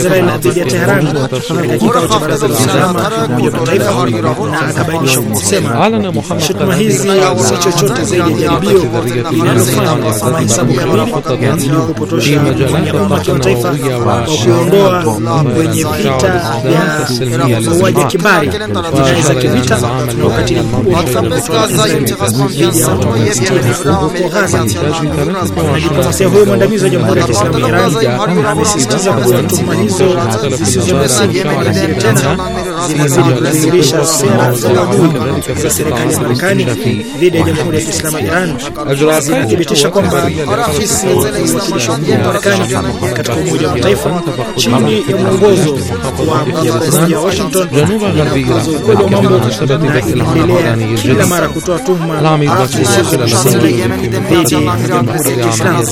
Israel dhidi ya Tehran katika kikao cha baraza la usalama la Umoja wa Mataifa, na akabainisha kusema shutuma hizi si chochote zaidi ya jaribio linalofanywa kwa mahesabu kamili ya kupotosha umma wa kimataifa wa kuondoa kwenye vita vya mauaji ya kimbari, jinai za kivita na ukatili mkubwa huko Gaza. Diplomasia huyo mwandamizi wa Jamhuri ya Kiislamu ya Iran amesisitiza kuwa tuhuma hizo zisizo na msingi tena zinazidi kudhihirisha sera za uadui za serikali ya Marekani dhidi ya Jamhuri ya Kiislamu ya Iran. Zinathibitisha kwamba afisi ya uwakilishi wa Marekani katika Umoja wa Mataifa chini ya mwongozo wa ya Washington ukweli wa mambo inaendelea kila mara kutoa tuhuma zisizo na msingi dhidi ya Jamhuri ya Kiislamu.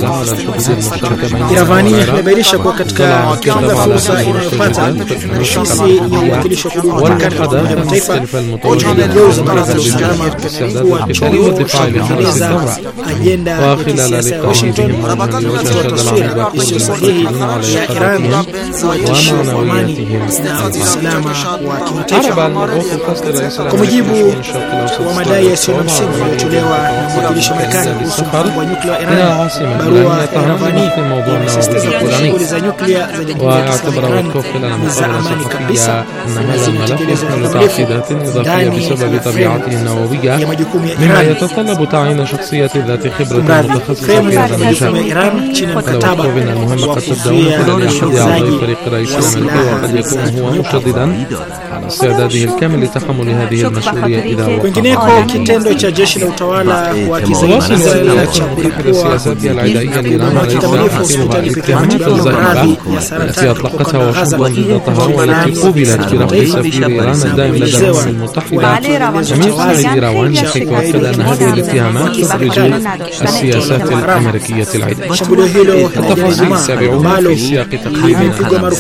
Iravani amebainisha kuwa katika kila fursa inayopata afisi ya uwakilishi wa kudumu katika Umoja wa Mataifa inageuza baraza la usalama kuwa chombo cha kutekeleza ajenda ya kisiasa ya Washington na kutoa taswira isiyo sahihi ya Iran kuwa tishio kwa amani na usalama wa kimataifa. Kwa mujibu wa madai yasiyo na msingi yaliyotolewa na mwakilishi wa Marekani kuhusu mpango wa nyuklia wa Iran, barua ya Iravani inasisitiza kuwa shughuli za nyuklia za Jamhuri ya Kiislamu ya Iran ni za amani kabisa na zinatekelezwa kikamilifu بسبب طبيعته النووية مما يتطلب تعيين شخصية ذات خبرة متخصصة في هذا المجال. ولو من المهم قد تبدأ من خلال أحد أعضاء فريق رئيس الأمريكي وقد يكون هو مشددا على استعداده الكامل لتحمل هذه المسؤولية إذا وقع. kitendo cha jeshi la utawala wa Kizayuni cha kulipua العدائية لإيران الاتهامات الزائدة التي أطلقتها واشنطن ضد طهران والتي قوبلت برفض سفير إيران الدائم لدى الأمم المتحدة أمير سعيد إيروان، حيث أكد أن هذه الاتهامات تخرج السياسات الأمريكية العدائية. التفاصيل السابعة في سياق تقرير.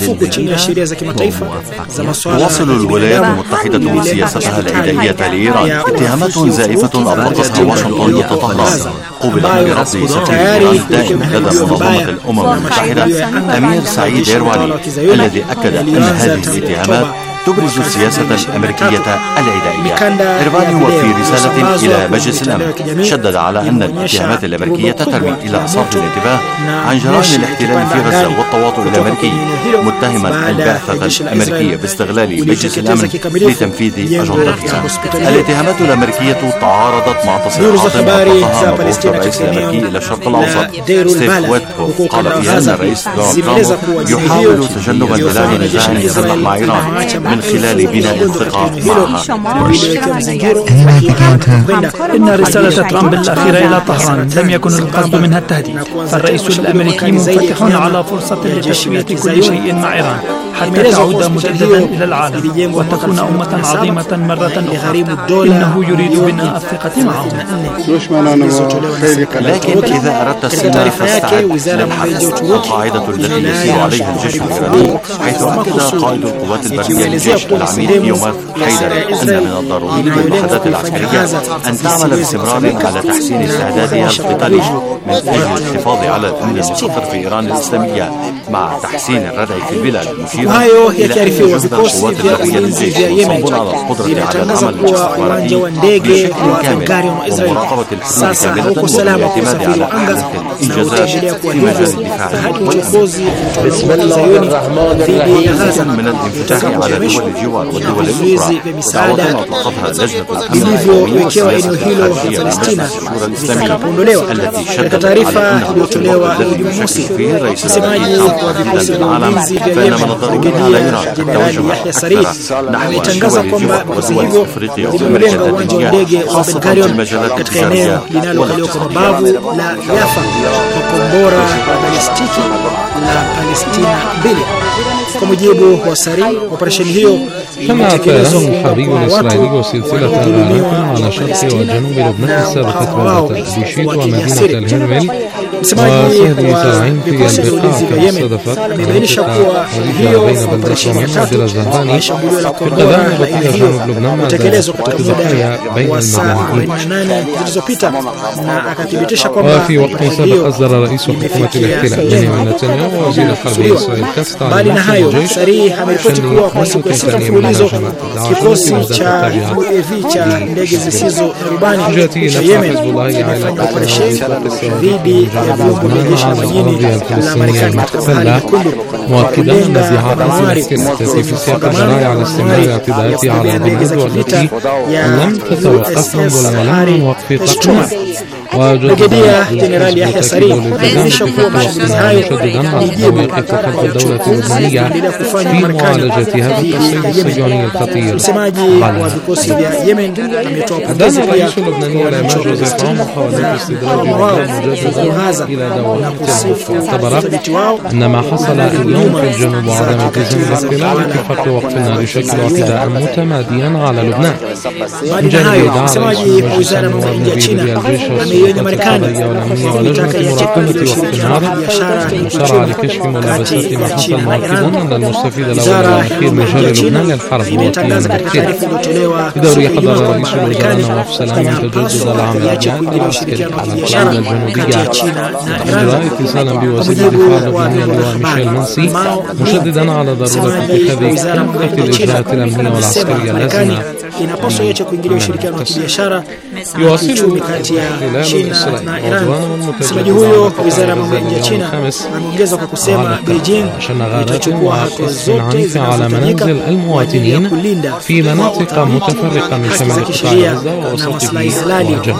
تواصل الولايات المتحدة وسياستها العدائية لإيران اتهامات زائفة أطلقتها واشنطن ضد طهران قوبلت برفض سفير إيران الدائم لدى منظمة الأمم المتحدة أمير سعيد إيروان، الذي أكد أن هذه الاتهامات تبرز السياسة الأمريكية العدائية. إيروان وفي رسالة إلى مجلس الأمن شدد على أن الاتهامات الأمريكية ترمي إلى صرف الانتباه عن جرائم الاحتلال في غزة والتواطؤ الأمريكي، متهما البعثة الأمريكية باستغلال مجلس الأمن لتنفيذ أجندتها. الاتهامات الأمريكية تعارضت مع تصريحات أطلقها مبعوث الرئيس الأمريكي إلى الشرق الأوسط ستيف ويتكوف، قال فيها أن الرئيس دونالد ترامب يحاول تجنب اندلاع نزاع يصلح مع إيران من خلال بناء الثقة معها. إن رسالة ترامب الأخيرة إلى طهران لم يكن القصد منها التهديد، فالرئيس الأمريكي منفتح على فرصة لتسوية كل شيء مع إيران حتى تعود مجددا إلى العالم وتكون أمة عظيمة مرة أخرى. إنه يريد بناء الثقة معهم. لكن إذا أردت السماء فاستعد للحرب. القاعدة التي يسير عليها الجيش الإيراني، حيث أكد قائد القوات البرية للجيش العميد يوماف حيدر أن من الضروري للوحدات العسكرية أن تعمل باستمرار على تحسين استعدادها القتالي من أجل الحفاظ على الأمن المستقر في إيران الإسلامية مع تحسين الردع في البلاد، مشيرا إلى أن يجب القوات البرية للجيش منصوب على القدرة على العمل باستخباراتي بشكل كامل ومراقبة الحدود كاملة والاعتماد على أحدث الإنجازات في مجال الدفاع والأمن. بسم الله الرحمن الرحيم. من الانفتاح على دول الجوار والدول الأخرى دعوة أطلقتها لجنة الأمن الخارجية للشورى الإسلامية التي شددت على أنه يجب الشكل فيه الرئيس الأمريكي في العالم، فإن من الضروري على إيران التوجه أكثر نحو دول الجوار ودول أفريقيا وأمريكا اللاتينية خاصة في المجالات التجارية والأمنية. Kwa mujibu wa Sari, operesheni hiyo imetekelezwa الحربي الإسرائيلي سلسلة غارات على شرق وجنوب لبنان السابقة بلدة بيشيت ومدينة الهرمل وصهد زرعين في البقاع كما صدفت منطقة وليدة بين بلدة رميم ودير الزهراني في القضاء النبطية جنوب لبنان مع ضحايا بين المدنيين. وفي وقت سابق أصدر رئيس حكومة الاحتلال بنيامين نتنياهو وزير الحرب الإسرائيلي كاس تعليمات للجيش أن يحملوا تنفيذ مناجمة kikosi cha UAV cha ndege zisizo na rubani cha Yemen ilifanya operesheni dhidi ya vyombo vya jeshi la majini la Marekani katika bahari Nyekundu, مؤكدا أن ادعاءات الاحتلال التي في سياق الجراء على استمرار اعتداءات على البلاد والتي لم تتوقف منذ الإعلان وقف تقنية. Brigedia Jenerali Yahya Sari alionyesha kuwa mashambulizi hayo ni jibu la uchunguzi unaoendelea kufanywa Marekani dhidi ya Yemen. Msemaji wa vikosi vya Yemen ametoa pongezi pia kwa wanachotazama wao Gaza na kusifu udhibiti wao أن ما حصل اليوم في الجنوب وعدم التزام الاحتلال كفر وقف النار يشكل اعتداء متماديا على لبنان. من جانب إدعاء رئيس وزراء النبي للجيش والقضائية والأمنية ولجنة مراقبة وقف النار المسارعة لكشف ملابسات ما حصل، مؤكدا أن المستفيد الأول والأخير من جهل لبنان الحرب والقيام بالاحتلال. في دوري حضر رئيس الوزراء نواف سلام تجدد العمليات العسكرية على القضية الجنوبية إجراء اتصالا بوزير الدفاع اللبناني اللواء ميشيل منسي، مشددا على ضرورة اتخاذ كافة الإجراءات الأمنية والعسكرية اللازمة. inapaswa yote kuingilia ushirikiano wa kibiashara na kiuchumi kati ya China na Iran. Msemaji huyo wa wizara ya mambo ya nje ya China ameongeza kwa kusema Beijing itachukua hatua zote zinazofanyika kwa ajili ya kulinda في مناطق متفرقة من شمال قطاع غزة ووسطه وجنوبه.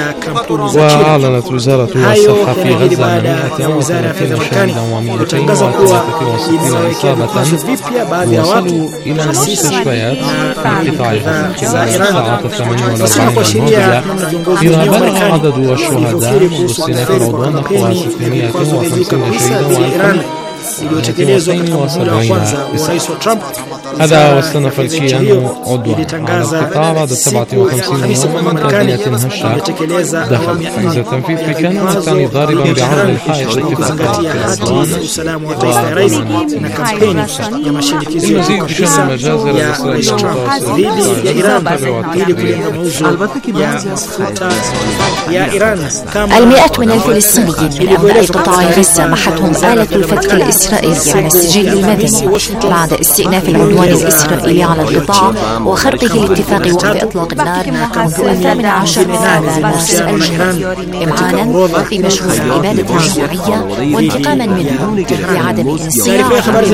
وأعلنت وزارة الصحة في غزة أن 130 شهيدا و263 إصابة وصلوا إلى المستشفيات في قطاع غزة خلال الساعات 48 الماضية، بما بلغ عدد الشهداء منذ استئناف العدوان نحو 650 شهيدا iliyotekelezwa katika muhula wa kwanza wa Rais wa Trump. هذا واستنف الكيان عضوا على القطاع بعد 57 يوما من كابينة هشة دخل. إذا التنفيذ في كان الثاني ضاربا بعرض الحائط اتفاقات السلام وتaifa ya rais na kampeni ya mashinikizo ya المجازر الإسرائيلية dhidi ya Iran ili kulinda mauzo ya mafuta ya Iran. المئات من الفلسطينيين من أبناء قطاع غزة محتهم آلة الفتك الإسرائيلية على السجل المدني بعد استئناف العدوان الإسرائيلي على القطاع وخرقه لاتفاق وقف إطلاق النار منذ 18 مارس الماضي، إمعانا بمشروع الإبادة الجماعية وانتقاما منهم بعدم انصياع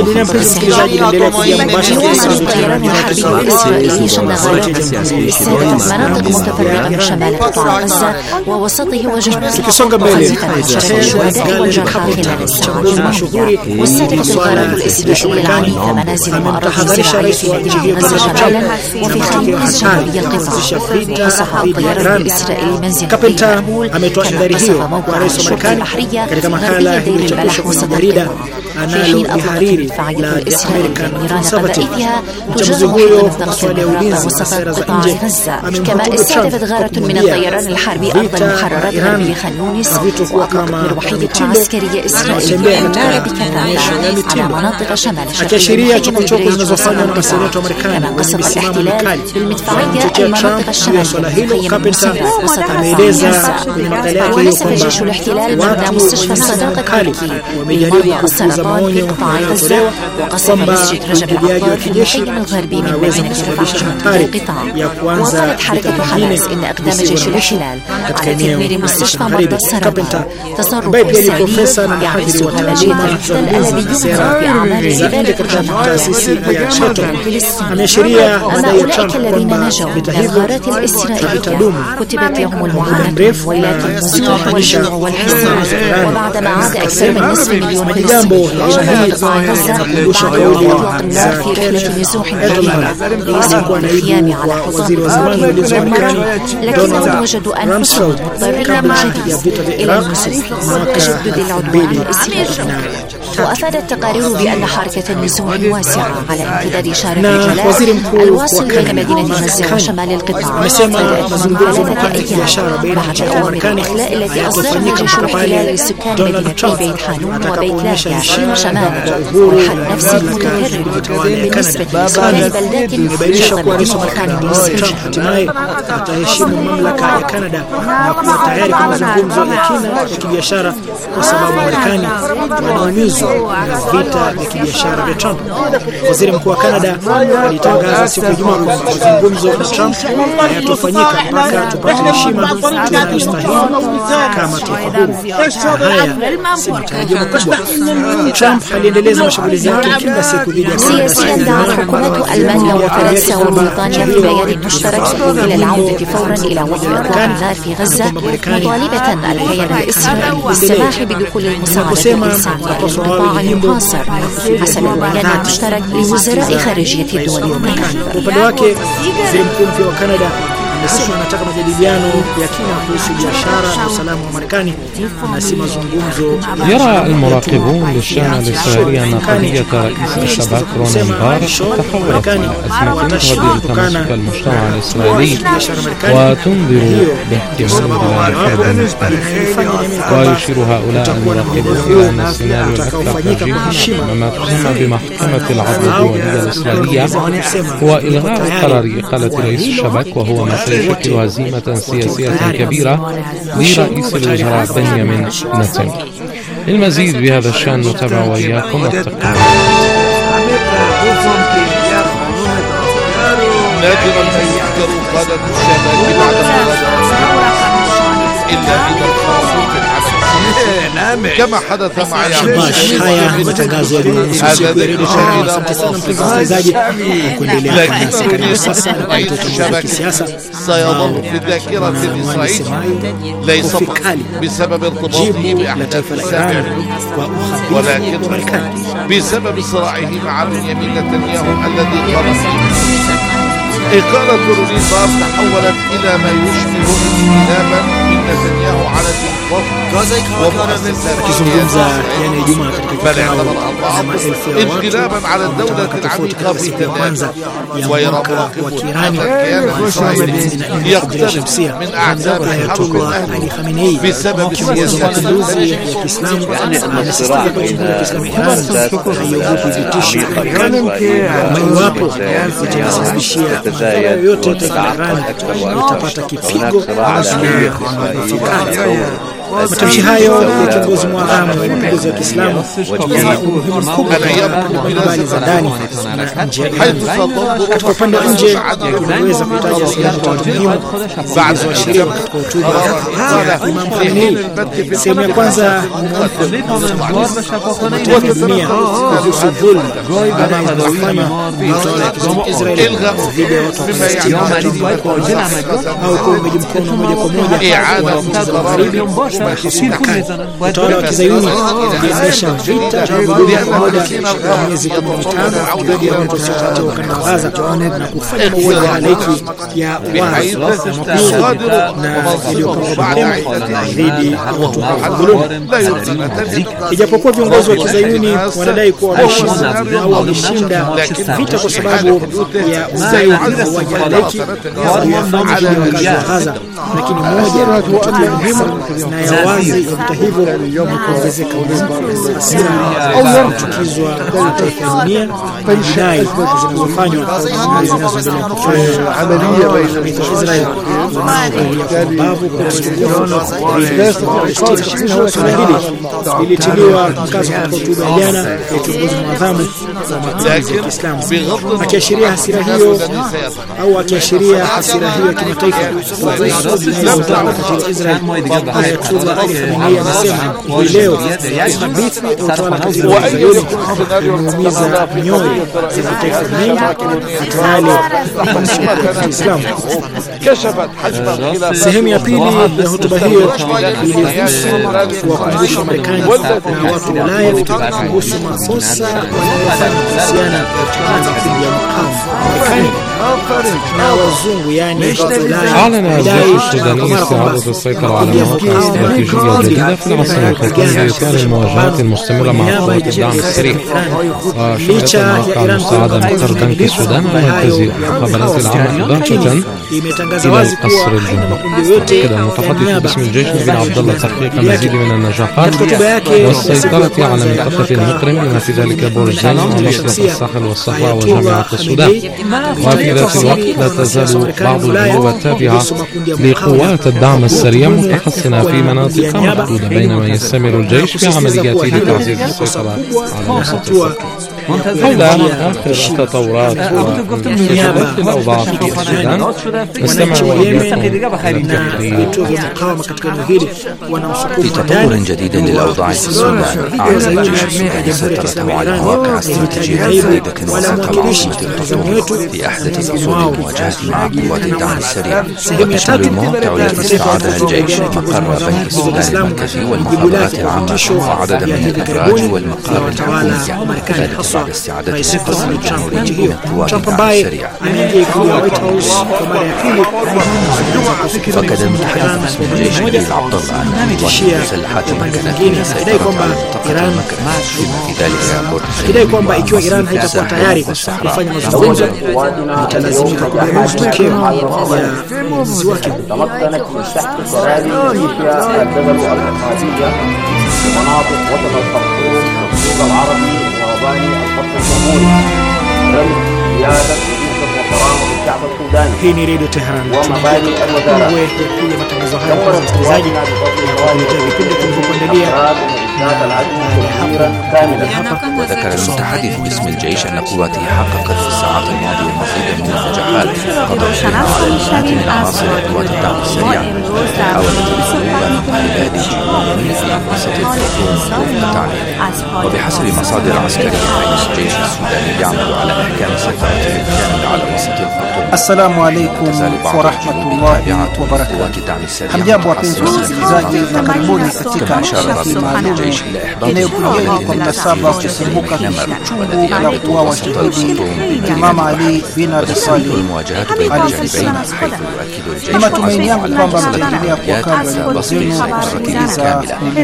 يواصل الطيران الحربي الإسرائيلي شن غارات استهدفت مناطق متفرقة من شمال قطاع غزة ووسطه وجنوبه، قاذفا عشرات الشهداء والجرحى خلال الساعات الماضية. واستهدفت الغارات الإسرائيلية العنيفة منازل وأراضي زراعية في مدينة غزة شمالا وفي خان يونس جنوبي القطاع. قصف الطيران الإسرائيلي منزل مقبول كما قصف موقع الشرطة البحرية مغربية دير البلح وسط القطاع، في حين أطلقت المدفعية الإسرائيلية نيران قذائفها تجزم حين انطلقت المناطق وسط قطاع غزة. كما استهدفت غارة من الطيران الحربي أرض المحررات غربي خان يونس وأطلقت مروحية عسكرية إسرائيلية النار بكثافة على مناطق شمال شرقية كما قصف الاحتلال بالمدفعية المناطق الشمالية من مصيبة وسط ونسف جيش الاحتلال مبنى مستشفى الصداقة التركي بمرضى السرطان في قطاع غزة وقصف مسجد رجب العطار في المخيم الغربي من مدينة رفح جنوبي القطاع. وقالت حركة حماس إن أقدام جيش الاحتلال على تدمير مستشفى مرضى السرطان تصرف سلبي يعكس همجية المحتل الذي يمر بأعمال إبادة الجماعات والإقامة فلسطين. أما أولئك الذين نجوا من الغارات الإسرائيلية كتبت لهم المعاناة ولكن المزيد والجوع والحصار. وبعدما عاد أكثر من نصف مليون فلسطيني إلى قطاع غزة بعد إطلاق النار في رحلة نزوح طويلة ليسكنوا الخيام على حوضات الأرض والمرج، لكنهم وجدوا أنفسهم مضطرين من جديد إلى النزوح وتجدد العدوان الإسرائيلي. وأفادت تقارير بأن حركة نزوع واسعة على امتداد شارع الجلاء الواصل بين مدينة غزة وشمال القطاع بدأت منذ 3 أيام بعد أوامر الإخلاء التي أصدرها جيش الاحتلال لسكان مدينتي بيت حانون وبيت لاهيا شمالا، والحد نفسه متكرر بالنسبة لسكان البلدات الشرقية ومخان السجن. ataheshimu mamlaka ya Canada na kuwa tayari kwa mazungumzo ya kina ya kibiashara kwa sababu Marekani wanaumizwa na vita vya kibiashara vya Trump. Waziri Mkuu wa Canada alitangaza siku ya Ijumaa kwamba mazungumzo na Trump hayatofanyika mpaka tupate heshima tunayostahili kama taifa huru. Haya si matarajio makubwa. Trump aliendeleza mashambulizi yake kila siku dhidi ya Canada. سياسيا دعت حكومات ألمانيا وفرنسا وبريطانيا في بيان مشترك إلى العودة فورا إلى وقف إطلاق النار في غزة، مطالبة الكيان الإسرائيلي بالسماح بدخول المساعدة الإنسانية لقطاع محاصر حسب البيان المشترك لوزراء خارجية الدول المختلفة. Anasema anataka majadiliano ya kina kuhusu biashara na usalama wa Marekani na si mazungumzo. يرى المراقبون للشأن الإسرائيلي أن قضية رئيس الشباك رونن بار تحولت مع أزمة تهدد تماسك المجتمع الإسرائيلي وتنذر باحتمال ويشير هؤلاء المراقبون إلى أن السيناريو الأكثر ترجيحا مما تسمى بمحكمة العدل الدولية الإسرائيلية هو إلغاء قرار إقالة رئيس الشباك، وهو ما سيشكل هزيمة سياسية كبيرة لرئيس الوزراء بنيامين نتنياهو. للمزيد بهذا الشأن نتابع وإياكم التقرير. نادرا أن يحضر قادة الشباب بعد إلا إذا الخاصون في العمل كما حدث مع haya matangazo ya سيظل في الذاكرة الإسرائيلية ليس بسبب ارتباطه بأحداث السابع، ولكن بسبب صراعه مع بنيامين نتنياهو الذي قام إقالة رونن بار تحولت إلى ما يشبه انقلابا من نتنياهو على بل اعتبرها البعض انقلابا على الدولة العميقة في تنام، ويرى مراقبون أن الكيان الإسرائيلي يقترب من أعتاب الحرب الأهلي بسبب السياسات اللوزية yote Iran itapata kipigo. Matamshi hayo ya kiongozi mwadhamu wa mapinduzi ya Kiislamu yana umuhimu mkubwa katika habari za ndani na nje ya Iran. Katika upande wa nje, inaweza kutaja sehemu muhimu zilizoashiriwa katika hotuba ya Imam Khamenei. Sehemu ya kwanza ni dunia kuhusu dhulma anayofanya utawala wa Israeli dhidi ya watu wa Palestina au kuunga mkono moja kwa moja utawala wa Kizayuni uliendesha vita vya muda wa miezi 15 dhidi ya watu wa ukanda wa Gaza na kufanya mauaji halaiki ya wazi na iliyopangwa dhidi ya watu wa Palestina. Ijapokuwa viongozi wa Kizayuni wanadai kuwa walishinda vita kwa sababu ya udhaifu wa mauaji halaiki yaliyofanywa dhidi ya wakazi wa Gaza, lakini moja ya matukio muhimu na ya wazi ya vita hivyo ni kuongezeka hasira au kuchukizwa kwa mataifa ya dunia kwa jinai zinazofanywa zinazoendelea kufanywa baina ya Israeli na mabavu kwa Palestina. Hili lilitiliwa mkazo katika hotuba ya jana ya kiongozi mwadhamu wa mapinduzi ya Kiislamu, akiashiria hasira hiyo au akiashiria hasira hiyo ya kimataifa kwa Israeli. Ayatollah Ali Khamenei anasema leo ukabidhi utawala katika Israeli umeumiza mioyo za mataifa mengi hata yale ya Kiislamu. Sehemu ya pili ya hotuba hiyo ilihusu kuwakumbusha Marekani na watu wa Ulaya kuhusu makosa wanayofanya kuhusiana na dhidi ya Marekani na wazungu, yani أعلن الجيش السوداني استعادة السيطرة على مواقع استراتيجية جديدة في العاصمة الخرطوم بإطار المواجهات المستمرة مع قوات الدعم السريع. وشهدت المواقع المساعدة مقر بنك السودان المركزي المخابرات العامة إضافة إلى القصر الجنوبي. أكد المتحدث باسم الجيش نبيل عبد الله تحقيق مزيد من النجاحات والسيطرة على منطقة المقرم بما في ذلك برج زين ومصرف الساحل والصحراء وجامعة السودان. وفي ذات الوقت لا تزال بعض الجنوب التابعة لقوات الدعم السريع متحصنة في مناطق محدودة بينما يستمر الجيش في عملياته لتعزيز السيطرة على وسط الخط. حول آخر التطورات والأوضاع في السودان نستمع في تطور جديد للأوضاع في السودان، أعلن الجيش السوداني سيطرته على مواقع استراتيجية فريدة وسط العاصمة الخرطوم في أحدث الأصول المواجهة مع قوات الدعم السريع. وتشمل المواقع التي استعادها الجيش مقر بنك السودان المركزي والمخابرات العامة وعددا من الأبراج والمقار الحكومية، ذلك بعد استعادة القصر الجمهوري من قوات الدعم السريع. فقد المتحدث باسم الجيش نبيل عبد الله أن قوات المسلحات تمكنت من السيطرة على منطقة المقر بما في ذلك بورد Iran haitakuwa tayari kufanya mazungumzo, italazimika kubeba matokeo ya uamuzi wake. تمكنت من سحب سرادي فيها الدول الرقابية ومناطق وطن الخرطوم والسوق العربي ومباني الخط الجمهوري رمز زيادة وجوده وكرامة الشعب السوداني. Hii ni Radio Tehran ومباني الوزارات. Kuja matangazo haya kwa msikilizaji na kuletea vipindi tulivyokuandalia. وذكر المتحدث باسم الجيش أن قواته حققت في الساعات الماضية المزيد من النجاحات قضت على الإنهاء من عناصر قوات الدعم السريع حاولت الاستخدام بلاد جنوبية في وسط الخرطوم وفق تعليم. وبحسب مصادر عسكرية فإن الجيش السوداني يعمل على إحكام سيطرته الكاملة على وسط الخرطوم. السلام عليكم ورحمة الله وبركاته. Hamjambo wapenzi wasikilizaji na karibuni katika hafla maalum inayokujeni kwa mnasaba wa kukumbuka chungu la kuuawa shahidi Imam Ali bin Abi Talib alayhi salam. Ni matumaini yangu kwamba mtaendelea kuwa kando zenu kusikiliza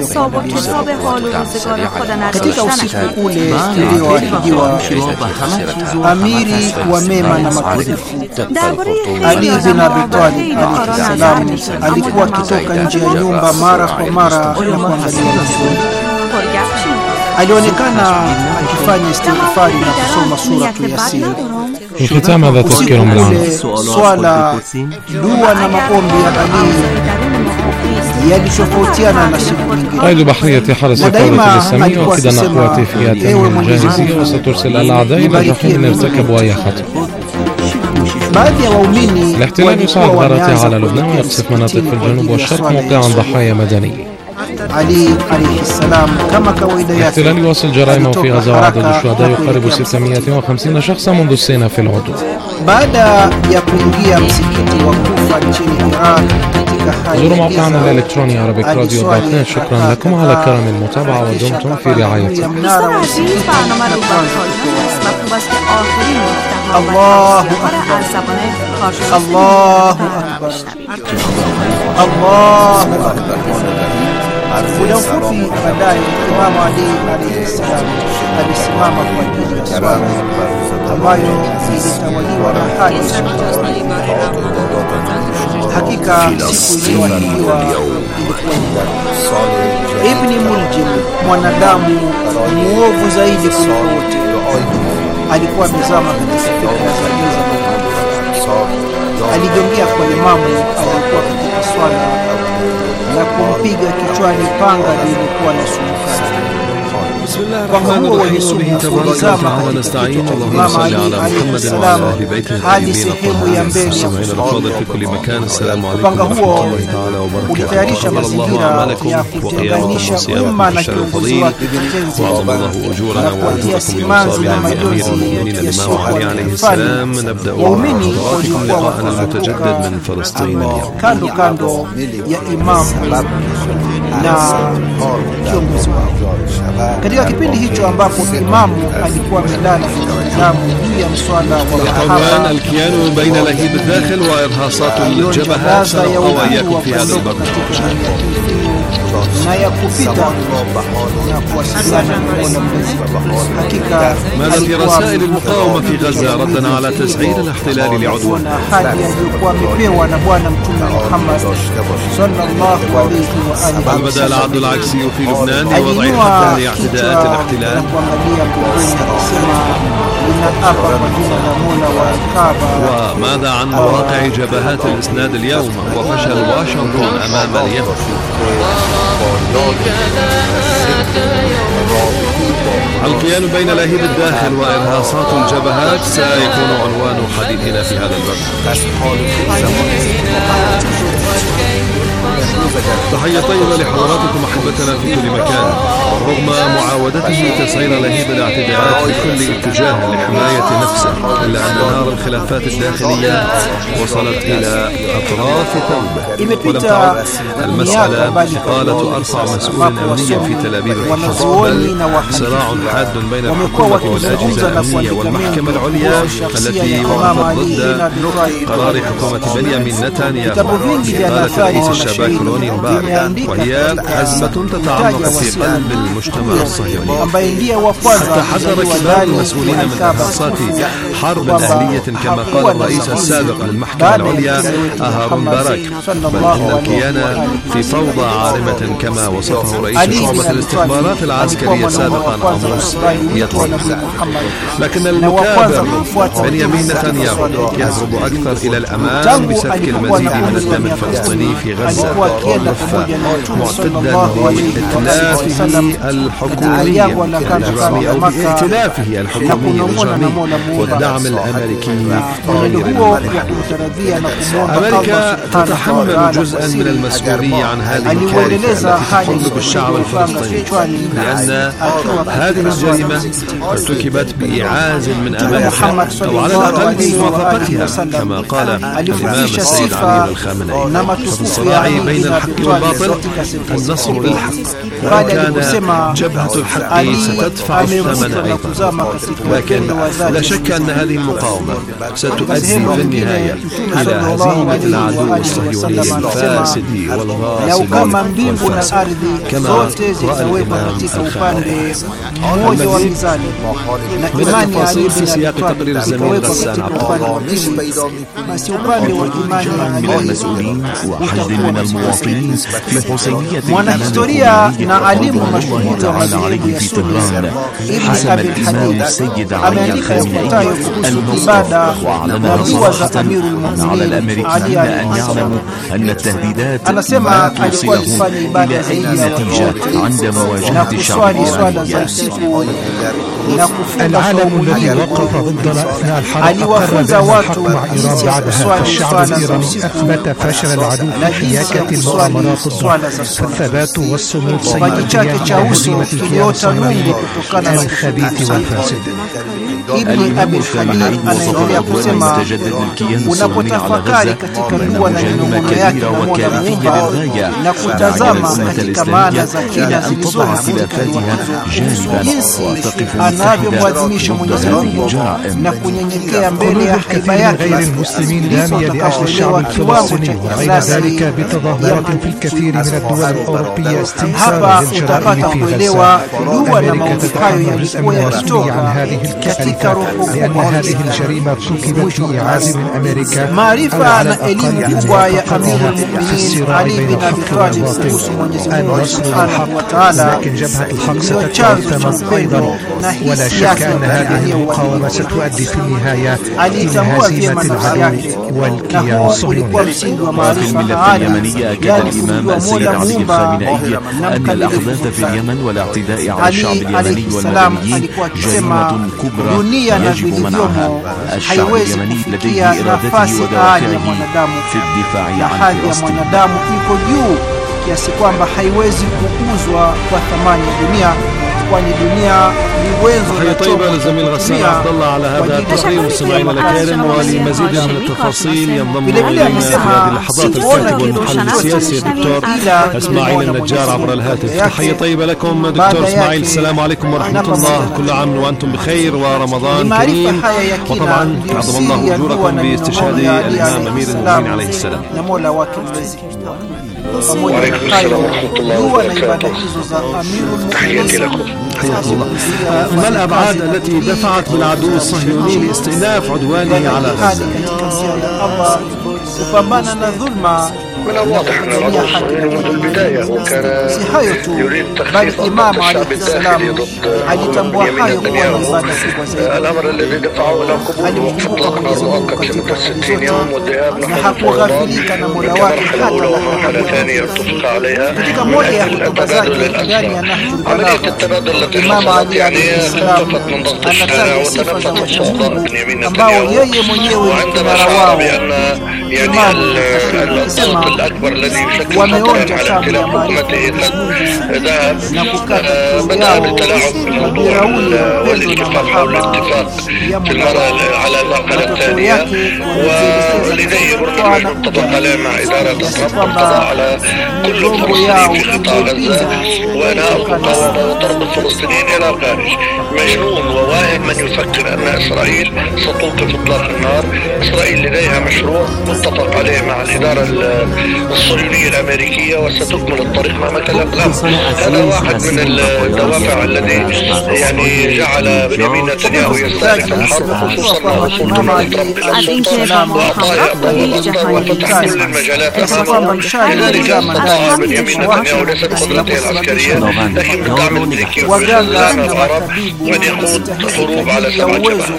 katika usiku ule ulioahidiwa. Amiri wa mema na matukufu Ali bin Abi Talib alayhi salam alikuwa akitoka nje ya nyumba mara kwa mara na kuangalia nzuri. Alionekana akifanya istighfari na kusoma suratu Yasin. في ختام هذا تذكير بالعام. Swala, dua na maombi ya Ali yalitofautiana na siku nyingine. قائد بحرية حرس الدولة الإسلامية يؤكد أن قواته في أتم جاهزية وسترسل الأعداء إلى جحيم إن ارتكبوا أي خطأ. الاحتلال يصعد غارته على لبنان ويقصف مناطق في الجنوب والشرق موقعا ضحايا مدنية. علي عليه السلام كما كويدا الاحتلال يواصل جرائمه في غزة وعدد الشهداء يقارب 650 شخصا منذ السنة في العدوان. بعد ya kuingia msikiti wa Kufa nchini Iraq katika hali زوروا موقعنا الإلكتروني arabic-radio.net. شكرا لكم على كرم المتابعة ودمتم في رعاية الله أكبر الله أكبر الله أكبر. Muda mfupi baadaye Imam Ali alayhi salam alisimama kwa ajili ya swala ambayo ilitawaliwa na hali. Hakika siku iliyoahidiwa ilikuwa Ibn Muljim, mwanadamu muovu zaidi kuliko wote, alikuwa amezama katika fikra za giza. Alijongea kwa imamu alikuwa katika swala na kumpiga kichwani panga lililokuwa na sumu kali. بسم الله الرحمن الرحيم وبه تبارك وتعالى نستعين. اللهم صل على محمد وعلى اهل بيته الطيبين الطاهرين المستمعين الافاضل في كل مكان. السلام عليكم ورحمه الله تعالى وبركاته. تقبل الله اعمالكم وقيامكم وصيامكم بالشهر الفضيل واعظم الله اجورنا واجوركم بمصابنا بامير المؤمنين الامام علي عليه السلام. نبدا مع حضراتكم لقاءنا المتجدد من فلسطين اليوم. kando ya imamu na kiongozi wao katika kipindi hicho ambapo imamu alikuwa amelala damu juu ya mswala wa عنوان الكيان بين لهيب الداخل وإرهاصات الجبهات سنقوى في هذا البرنامج na ya kupita na kuwasiliana na hakika. ماذا في رسائل المقاومة في غزة ردا على تسعير الاحتلال لعدوان؟ هل بدأ العرض العكسي في لبنان لوضع حد لاعتداءات الاحتلال؟ وماذا عن مواقع جبهات الإسناد اليوم وفشل واشنطن أمام اليمن؟ الكيان بين لهيب الداخل وإرهاصات الجبهات سيكون عنوان حديثنا في هذا البرنامج. تحية طيبة لحضراتكم أحبتنا في كل مكان. رغم معاودته تسعير لهيب الاعتداءات في كل اتجاه لحماية نفسه، إلا أن نار الخلافات الداخلية وصلت إلى أطراف ثوبه. ولم تعد المسألة إقالة أرفع مسؤول أمني في تل أبيب فحسب، بل صراع حاد بين الحكومة والأجهزة الأمنية والمحكمة العليا التي وقفت ضد قرار حكومة بنيامين نتنياهو بإقالة رئيس الشباك روني مبارك، وهي أزمة تتعمق في قلب المجتمع الصهيوني. حتى حذر كبار المسؤولين من إرهاصات حرب أهلية كما قال الرئيس السابق للمحكمة العليا أهارون باراك، بل إن الكيان في فوضى عارمة كما وصفه رئيس شعبة الاستخبارات العسكرية سابقا أموس يطلب. لكن المكابر بنيامين نتنياهو يهرب أكثر إلى الأمام بسفك المزيد من الدم الفلسطيني في غزة والضفة، معتدا بإتلافه الحكومي الإجرامي أو بائتلافه الحكومي الإجرامي والدعم الأمريكي غير المبرر. أمريكا تتحمل جزءا من المسؤولية عن هذه الكارثة التي تحل بالشعب الفلسطيني، لأن هذه الجريمة ارتكبت بإعاز من أمريكا أو على الأقل بموافقتها كما قال الإمام السيد علي الخامنئي. ففي الصراع بين الحق والباطل النصر للحق، وإن كان جبهة الحق ستدفع الثمن أيضا. لكن لا شك أن هذه المقاومة ستؤدي في النهاية إلى هزيمة العدو الصهيوني الفاسد والغاصب والفاسد كما رأى الإمام الخامنئي. من التفاصيل في سياق تقرير الزميل غسان عبد من المسؤولين وحد من المواطنين في حسينية mwanahistoria na alimu mashuhuri wa madhehebu ya Sunni Ibn Abi Hadid ameandika yafuatayo kuhusu ibada na dua za Amirul Mu'minin Ali alayhi salam. Anasema alikuwa akifanya ibada zaidi ya نتيجة عند مواجهة الشعب العالم الذي وقف ضدنا أثناء الحرب قرر الحق مع إيران بعدها، فالشعب الإيراني أثبت فشل العدو في حياكة المؤامرات الضد، فالثبات والصمود سيؤديان إلى هزيمة الكيان الصهيوني الخبيث والفاسد. Ibn Abi Hadid anaendelea kusema, unapotafakari katika dua na minong'ono yake Mola Muumba na kutazama katika maana za kina zilizomo katika jinsi anavyomwadhimisha Mwenyezi Mungu na kunyenyekea mbele ya haiba yake, غير المسلمين دامية لأجل الشعب الفلسطيني، وبين ذلك بتظاهرات في الكثير من الدول الأوروبية استنكارا للجرائم في غزة. أمريكا تتحمل جزءا من المسؤولية عن هذه الكارثة لأن هذه الجريمة ارتكبت بإعاز من أمريكا أو على الأقل في الصراع بين الحق والباطل. النصر للحق، لكن جبهة الحق ستدفع ثمن أيضا ولا شك أن هذه المقاومة ستؤدي في النهاية إلى هزيمة العدو والكيان الصهيوني. وفي الملة اليمنية أكد الإمام السيد علي الخامنئي أن الأحداث في اليمن والاعتداء على الشعب اليمني والمدنيين جريمة كبرى يجب منعها. الشعب اليمني لديه إرادته ودوافعه في الدفاع عن فلسطين. kiasi kwamba haiwezi kuuzwa kwa thamani ya dunia, kwani dunia ni wenzo. تحية طيبة للزميل غسان عبد الله على هذا التقرير. مستمعينا الكرام، ولمزيد من التفاصيل ينضم الينا في هذه اللحظات الكاتب والمحلل السياسي الدكتور اسماعيل النجار عبر الهاتف. تحية طيبة لكم دكتور اسماعيل، السلام عليكم ورحمة الله، كل عام وأنتم بخير ورمضان كريم، وطبعا عظم الله أجوركم باستشهاد الإمام أمير المؤمنين عليه السلام. وعليكم السلام ورحمة الله وبركاته. تحياتي لكم. ما الأبعاد التي دفعت بالعدو الصهيوني لاستئناف عدوانه على غزة؟ من الواضح أن العدو الصهيوني منذ البداية وكان يريد تخفيف الضغط الشعبي الداخلي ضد بنيامين نتنياهو، الأمر الذي دفعه إلى قبول وقف إطلاق نار مؤقت لمدة 60 يوم والذهاب نحو المفاوضات كمرحلة أولى ومرحلة ثانية اتفق عليها من أجل التبادل الأسرى. عملية التبادل التي حصلت يعني خففت من ضغط الشارع وتنفذت السلطاء بنيامين نتنياهو، وعندما شعر بأن يعني الضغط الأكبر الذي يشكل خطرا على امتلاك حكومته قد ذهب، بدأ بالتلاعب بموضوع والاتفاق حول الاتفاق في على المرحلة الثانية، ولديه برنامج متفق عليه مع إدارة ترامب القضاء على كل الفلسطينيين في قطاع غزة وإنهاء المقاومة وطرد الفلسطينيين إلى الخارج. مجنون وواهم من يفكر أن إسرائيل ستوقف إطلاق النار. إسرائيل لديها مشروع متفق عليه مع الإدارة الصهيونية الأمريكية وستكمل الطريق أمام الأقلام. هذا واحد من الدوافع الذي يعني جعل بنيامين نتنياهو يستهدف الحرب، خصوصا وصول دونالد ترامب إلى السلطة وأعطاء أبواب الأخضر وفتح كل المجالات أمامه. لذلك استطاع بنيامين نتنياهو ليس بقدرته العسكرية لكن بالدعم الأمريكي والإعلام العرب وأن يقود حروب على 7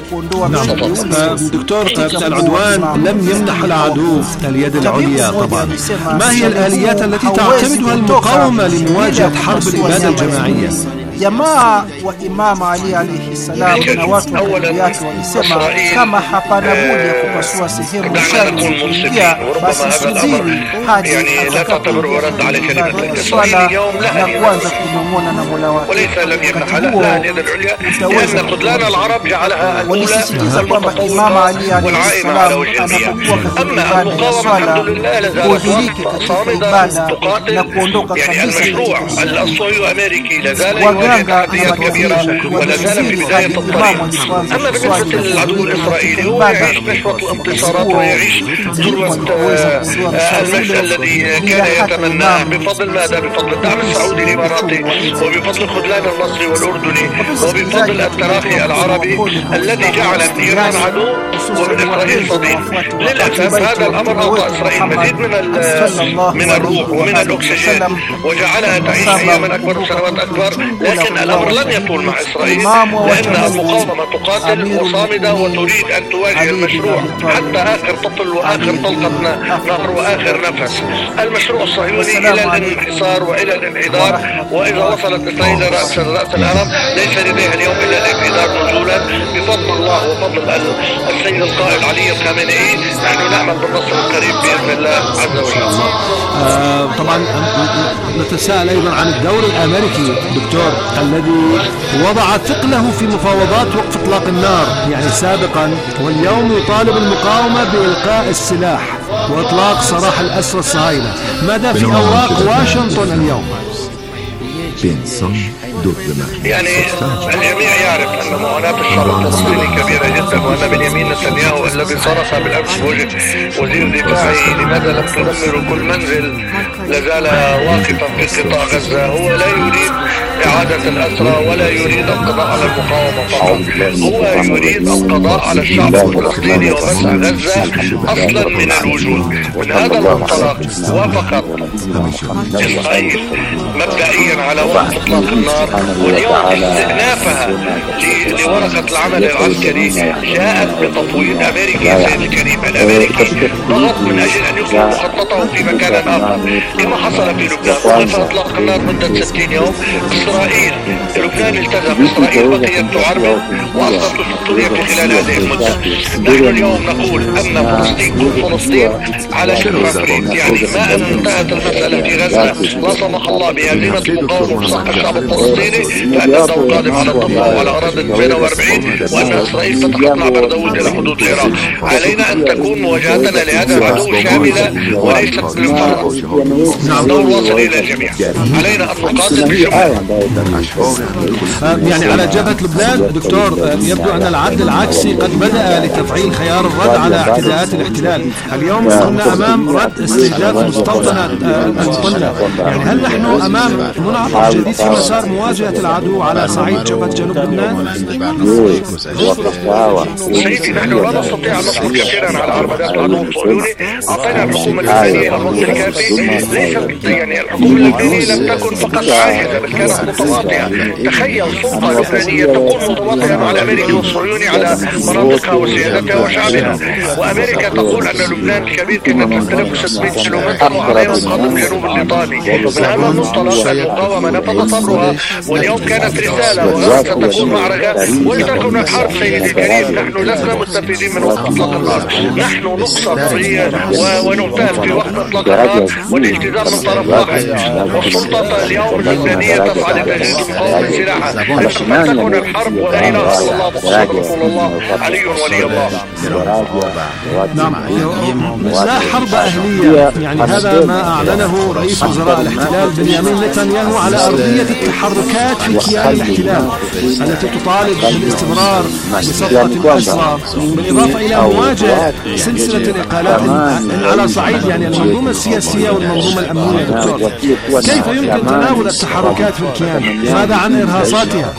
جبهات. دكتور، العدوان لم يمنح العدو اليد العليا طبعا. ما هي الآليات التي تعتمدها المقاومة لمواجهة حرب الإبادة الجماعية؟ jamaa wa Imam Ali alayhi salam na watu wa yake walisema kama hapana budi ya kupasua sehemu sharti kuingia, basi subiri hadi لا تعتبر ورد على كلمة الإسرائيلي اليوم لها وليس لم يمنح لها اليد العليا، لأن خذلان العرب جعلها الأولى والعائمة على وجه الجميع. أما المقاومة الحمد لله لازالت صامدة تقاتل، يعني المشروع الصهيوني الأمريكي لازال يواجه تحديات كبيرة ولا زال في بداية الطريق. أما بالنسبة للعدو الإسرائيلي هو يعيش نشوة الانتصارات ويعيش ذروة المجد الذي كان يتمناه بفضل ماذا؟ بفضل الدعم السعودي الإماراتي وبفضل الخذلان المصري والأردني وبفضل التراخي العربي الذي جعل إيران عدو ومن إسرائيل صديق. للأسف هذا الأمر أعطى إسرائيل مزيد من الروح ومن الأكسجين وجعلها تعيش أياما أكبر وسنوات أكبر. لكن الأمر لن يطول مع إسرائيل، لأن المقاومة تقاتل وصامدة وتريد أن تواجه المشروع حتى آخر طفل وآخر طلقة نهر وآخر نفس. المشروع الصهيوني إلى الانحصار وإلى الانحدار، وإذا وصلت إسرائيل رأس الأمر ليس لديها اليوم إلا الانحدار نزولا بفضل الله وفضل السيد القائد علي الخامنئي. نحن نعمل بالنصر القريب بإذن الله عز وجل. طبعا نتساءل أيضا عن الدور الأمريكي دكتور الذي وضع ثقله في مفاوضات وقف إطلاق النار يعني سابقا، واليوم يطالب المقاومة بإلقاء السلاح وإطلاق سراح الأسرى الصهاينة. ماذا في أوراق واشنطن اليوم؟ يعني الجميع يعرف أن معاناة الشعب الفلسطيني كبيرة جدا، وأن بنيامين نتنياهو الذي صرخ بالأمس بوجه وزير دفاعه لماذا لم تدمروا كل منزل لازال واقفا في قطاع غزة. هو لا يريد إعادة الأسرى ولا يريد القضاء على المقاومة فقط، هو يريد القضاء على الشعب الفلسطيني ومسح غزة أصلا من الوجود. من هذا المنطلق وافقت إسرائيل مبدئيا على وقف إطلاق النار، واليوم استئنافها لورقة العمل العسكري جاءت بتفويض أمريكي. سيد الكريم، الأمريكي ضغط من أجل أن يكون مخططه في مكان آخر كما حصل في لبنان. وقف إطلاق النار مدة 60 يوم. إسرائيل لبنان التزم، إسرائيل بقيت تعربد وأصبحت تستطيع في خلال هذه المدة. نحن اليوم نقول أن فلسطين كل فلسطين على شبه فريق، يعني ما أن انتهت المسألة في غزة لا سمح الله بهزيمة المقاومة وسقط الشعب الفلسطيني، فإنه قادم على الضفة وعلى أراضي 48، وأن إسرائيل فتحت معبر داوود إلى حدود العراق. علينا أن تكون مواجهتنا لهذا العدو شاملة وليست بالمفرط. دور واصل إلى الجميع. علينا أن نقاتل بشمال. يعني على جبهة لبنان دكتور، يبدو أن العد العكسي قد بدأ لتفعيل خيار الرد على اعتداءات الاحتلال. اليوم كنا أمام رد استهداف مستوطنة المطلة، يعني هل نحن أمام منعطف جديد في مسار مواجهة العدو على صعيد جبهة جنوب لبنان؟ سيدي، نحن لا نستطيع أن نصبر كثيرا على عربدات العدو الصهيوني. أعطينا الحكومة اللبنانية الوقت الكافي. ليست يعني الحكومة اللبنانية لم تكن فقط عاجزة بل كانت متواطئة. تخيل سلطة لبنانية تكون متواطئة مع الأمريكي والصهيوني على مناطقها وسيادتها وشعبها، وأمريكا تقول أن لبنان كبير كما 3600 كيلومتر وعليه قادم جنوب الإيطالي. من هذا المنطلق المقاومة نفذت أمرها، واليوم كانت رسالة وغدا ستكون معركة ولتكن الحرب. سيدي الكريم، نحن لسنا مستفيدين من وقت إطلاق النار، نحن نقصد ونهتم في وقت إطلاق النار والالتزام من طرف واحد. والسلطة اليوم اللبنانية تسعى لتجهيز المقاومة سلاحها حتى تكون الحرب ولا إله إلا الله محمد رسول الله علي ولي الله. نعم، لا حرب أهلية، يعني هذا ما أعلنه رئيس وزراء الاحتلال بنيامين نتنياهو على أرضية التحركات في كيان الاحتلال التي تطالب بالاستمرار بصفقة الأسرى، بالإضافة إلى مواجهة سلسلة الإقالات على صعيد يعني المنظومة السياسية والمنظومة الأمنية. دكتور، كيف يمكن تناول التحركات في الكيان؟ ماذا عن إرهاصاتها؟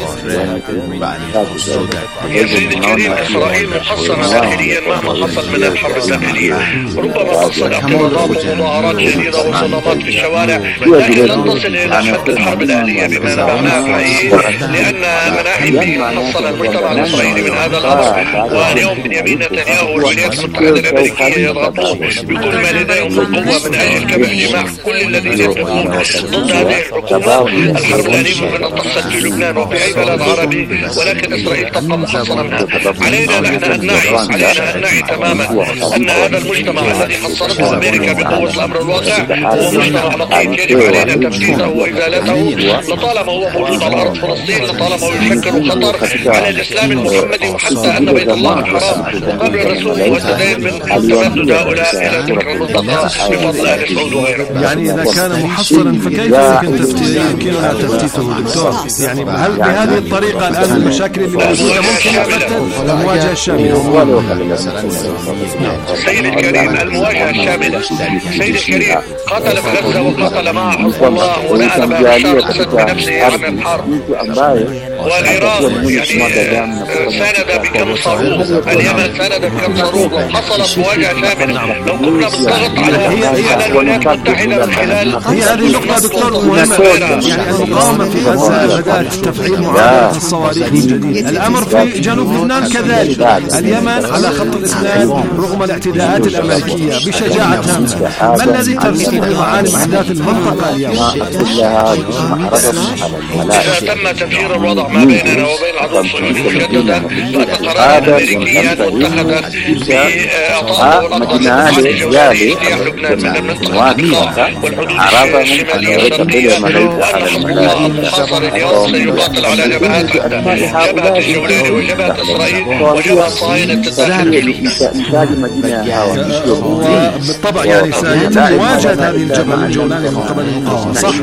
يا سيدي الكريم، إسرائيل محصنة داخليا مهما حصل من الحرب الداخلية. ربما حصل اعتراضات ومظاهرات جديدة وصدمات في الشوارع، لكن لن تصل إلى حد الحرب الأهلية بما نعناه حقيقي، لأن مناحي حصل المجتمع الإسرائيلي من هذا الأمر. واليوم بنيامين نتنياهو والولايات المتحدة الأمريكية يضغطون بكل ما لديهم من قوة من أجل جمع جماع كل الذين يقومون ضد هذه الحكومة. الحرب الآلية ممكن أن تحصل في لبنان وفي أي بلد عربي، ولكن إسرائيل تبقى محصنة منها. علينا نحن أن نعي تماما أن هذا المجتمع الذي حصلته أمريكا بقوة الأمر الواقع هو مجتمع نقيض يجب علينا تفتيته وإزالته لطالما هو موجود على أرض فلسطين، لطالما هو يشكل خطر على الإسلام المحمدي، وحتى أن بيت الله الحرام وقبر الرسول والتدين من تمدد هؤلاء إلى تلك المنطقة بفضل آل سعود وغيرهم. يعني إذا كان محصرا فكيف يمكننا تفتيته دكتور؟ يعني هل بهذه الطريقة الآن المشاكل اللي موجودة ممكن تفتت المواجهة الشاملة؟ سيد الكريم، المواجهة الشاملة. سيد الكريم، قاتل بغزة وقاتل معه حزب الله ونال بشار الأسد بنفسه عن الحرب، والعراق يعني ساند بكم صاروخ، اليمن ساند بكم صاروخ. لو حصلت مواجهة شاملة، لو كنا بالضغط على الولايات المتحدة من خلال هذه النقطة دكتور مهمة. يعني المقاومة في غزة بدأت تفعيل معاهدات الصواريخ من جديد. الأمر في جنوب لبنان كذلك. اليمن على خط الإسناد رغم الاعتداءات الأمريكية بشجاعة هامة. ما الذي ترسمه معالم أحداث المنطقة اليوم؟ إذا تم تفجير الوضع ما بيننا وبين العدو الصهيوني مجددا، فإن قرارات أمريكية اتخذت بإعطاء ونقص جولاني اجتياح لبنان من المنطقة والحدود الشمالية الشرقية، وأن حزب الله المحاصر اليوم سيقاتل على جبهات عدة، جبهة الجولاني وجبهة إسرائيل وجبهة صهاينة الداخل في لبنان. وبالطبع يعني سيتم مواجهة هذه الجبهة الجولاني من قبل المقاومة، صح؟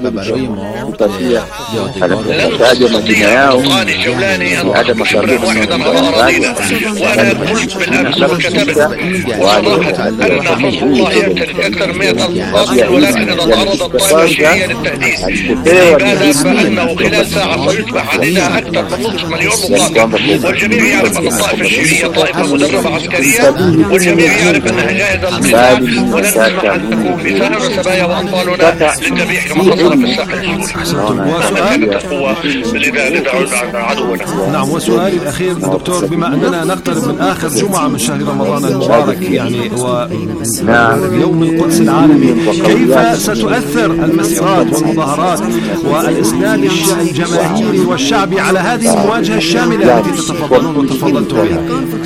لن تستطيع القائد الجولاني أن تحكم شبرا واحدا على أراضينا. وأنا قلت بالأمس وكتبت وصرحت أن حزب الله يمتلك أكثر من 100,000 مقاتل، ولكن إذا تعرضت طائفة شيعية للتهديد بإبادة أنه خلال ساعة سيصبح علينا أكثر من نصف مليون مقاتل، والجميع يعرف أن الطائفة الشيعية طائفة مدربة عسكريا، والجميع يعرف أنها جاهزة للقتال، ولن نسمح أن تكون نساء وشبايا وأطفالنا للذبيح كما حصل في الساحل السوري. نعم، وسؤالي الأخير دكتور، بما أننا نقترب من آخر جمعة من شهر رمضان المبارك يعني ويوم القدس العالمي، كيف ستؤثر المسيرات والمظاهرات والإسناد الجماهيري والشعبي على هذه المواجهة الشاملة التي تتفضلون وتفضلتم بها؟